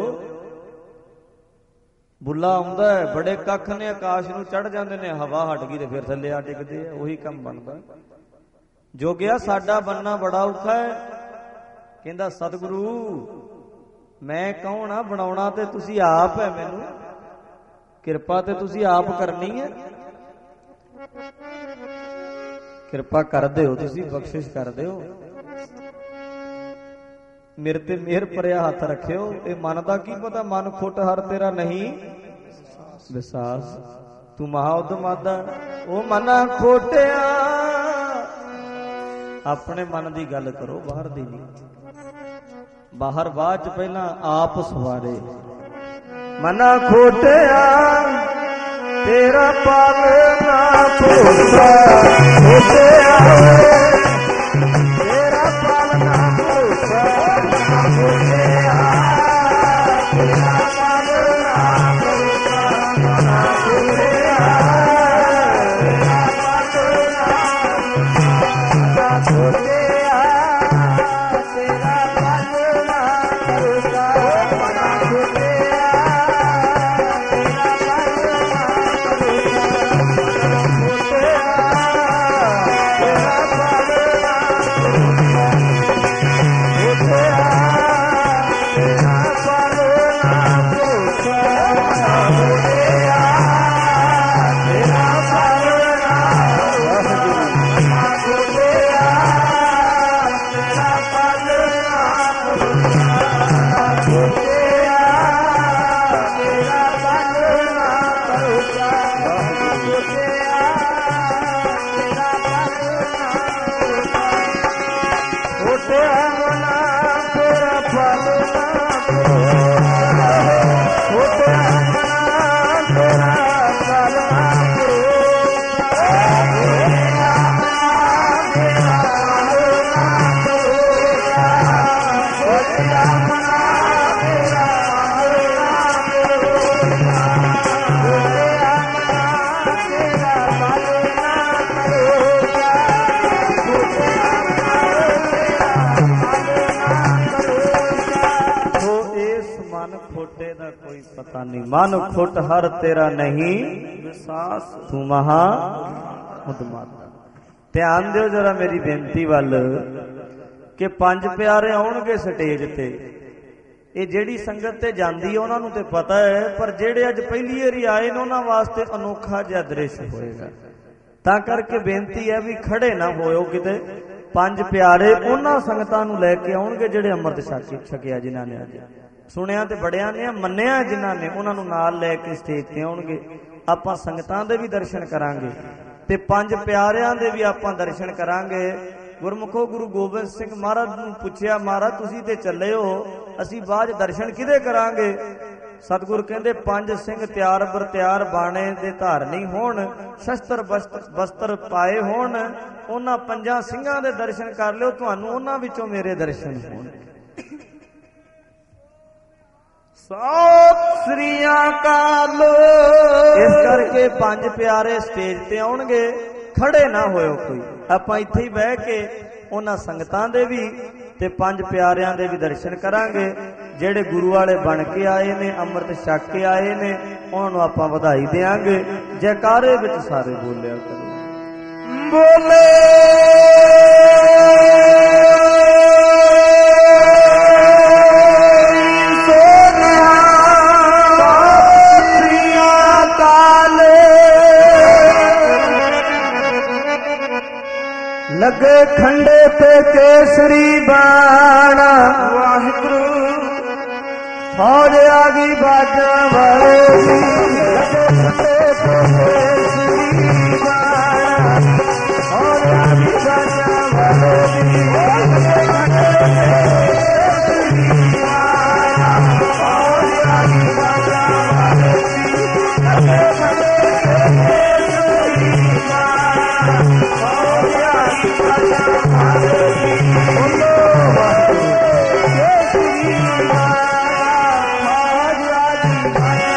ਬੁੱਲਾ ਆਉਂਦਾ ਹੈ, ਬੜੇ ਕੱਖ ਨੇ ਆਕਾਸ਼ ਨੂੰ ਚੜ ਜਾਂਦੇ ਨੇ, ਹਵਾ ਹਟ ਗਈ ਤੇ ਫਿਰ ਥੱਲੇ ਆ ਡਿੱਗਦੇ ਆ। ਉਹੀ ਕੰਮ ਬਣਦਾ। ਜੋਗਿਆ ਸਾਡਾ ਬੰਨਾ ਬੜਾ ਔਖਾ ਹੈ। ਕਹਿੰਦਾ, ਸਤਿਗੁਰੂ ਮੈਂ ਕੌਣ ਆ? ਬਣਾਉਣਾ ਤੇ ਤੁਸੀਂ ਆਪ ਹੈ, ਮੈਨੂੰ ਕਿਰਪਾ ਤੇ ਤੁਸੀਂ ਆਪ ਕਰਨੀ ਹੈ। ਕਿਰਪਾ ਕਰ ਦਿਓ, ਤੁਸੀਂ ਬਖਸ਼ਿਸ਼ ਕਰ ਦਿਓ। ਮੇਰੇ ਤੇ ਮਿਹਰ ਭਰਿਆ ਹੱਥ ਰੱਖਿਓ। ਇਹ ਮਨ ਦਾ ਕੀ ਪਤਾ, ਮਨ ਖੁੱਟ ਹਰ ਤੇਰਾ ਨਹੀਂ ਵਿਸਾਸ। ਤੂੰ ਮਹਾ ਉਦਮਾਦਾ, ਉਹ ਮਨਾ ਖੋਟਿਆ। ਆਪਣੇ ਮਨ ਦੀ ਗੱਲ ਕਰੋ, ਬਾਹਰ ਦੀ ਨਹੀਂ। ਬਾਹਰ ਬਾਅਦ ਚ ਪਹਿਲਾਂ ਆਪ ਸਵਾਰੇ। ਮਨਾ ਖੋਟਿਆ ਤੇਰਾ ਪਾਲਣਾ ਭੋਸਾ ਖੋਟਿਆ, ਤੇਰਾ ਪਾਲਣਾ ਭੋਸਾ ਖੋਟਿਆ, ਤੇਰਾ ਪਾਲਣਾ ਭੋਸਾ ਖੋਟਿਆ, ਤੇਰਾ ਪਾਲਣਾ ਖੋਟਿਆ, ਤੇਰਾ ਪਾਲਣਾ ਭੋਸਾ ਖੋਟਿਆ। Thank you. बखानी, मन खुट हर तेरा नहीं विसास, तू महा उदमाता। ध्यान दियो जरा मेरी बेनती वल कि पंज प्यारे आउणगे स्टेज ते, ये जेड़ी संगत ते जांदी है उन्हां नूं ते पता है, पर जेड़े अज पहली वारी आए ने उन्हां वास्ते अनोखा जिहा दृश्य होएगा। तां करके बेनती है भी खड़े ना होयो किते। पंज प्यारे उन्हां संगतां नूं लैके आउणगे जेड़े अमृत छक छकिया, जिन्हां ने अज सुनिया ते बड़ियां ने, मन्निया जिन्हां ने, उन्हां नूं नाल लैके स्टेज ते आउणगे। आपां संगतां दे भी दर्शन करांगे ते पंज प्यारियां दे भी आपां दर्शन करांगे। गुरमुखो गुरु गोबिंद सिंह महाराज नूं पुछया, महाराज तुसीं ते चले हो, असीं बाਅਦ दर्शन किदे करांगे? सतगुर कहंदे पंज सिंह त्यार बर त्यार बाणे दे धारनी होण, शस्त्र वस्त्र पाए होण, उन्हां पंजां ਸਿੰਘਾਂ दे दर्शन कर लिओ, तुहानूं उन्हां विचों मेरे दर्शन होण। सत श्री अकाल। इस करके पंज प्यारे स्टेज ते आउणगे, खड़े ना होयो कोई। आपां इत्थे ही बह के उन्हां संगतां दे भी ते पंज प्यारियां दे भी दर्शन करांगे। जेड़े गुरु वाले बन के आए ने, अमृत छक के आए ने, उन्हां नूं आपां वधाई देंगे। जयकारे विच सारे बोलिया करो, बोले लगे खंडे पे केसरी बाणा, वाहिगुरु फौज आ गई बाजा वाले, लगे खंडे पे केसरी बाणा, फौज आ गई बाजा वाले, लगे खंडे पे केसरी बाणा, फौज आ गई बाजा वाले, लगे खंडे पे केसरी बाणा। बोलो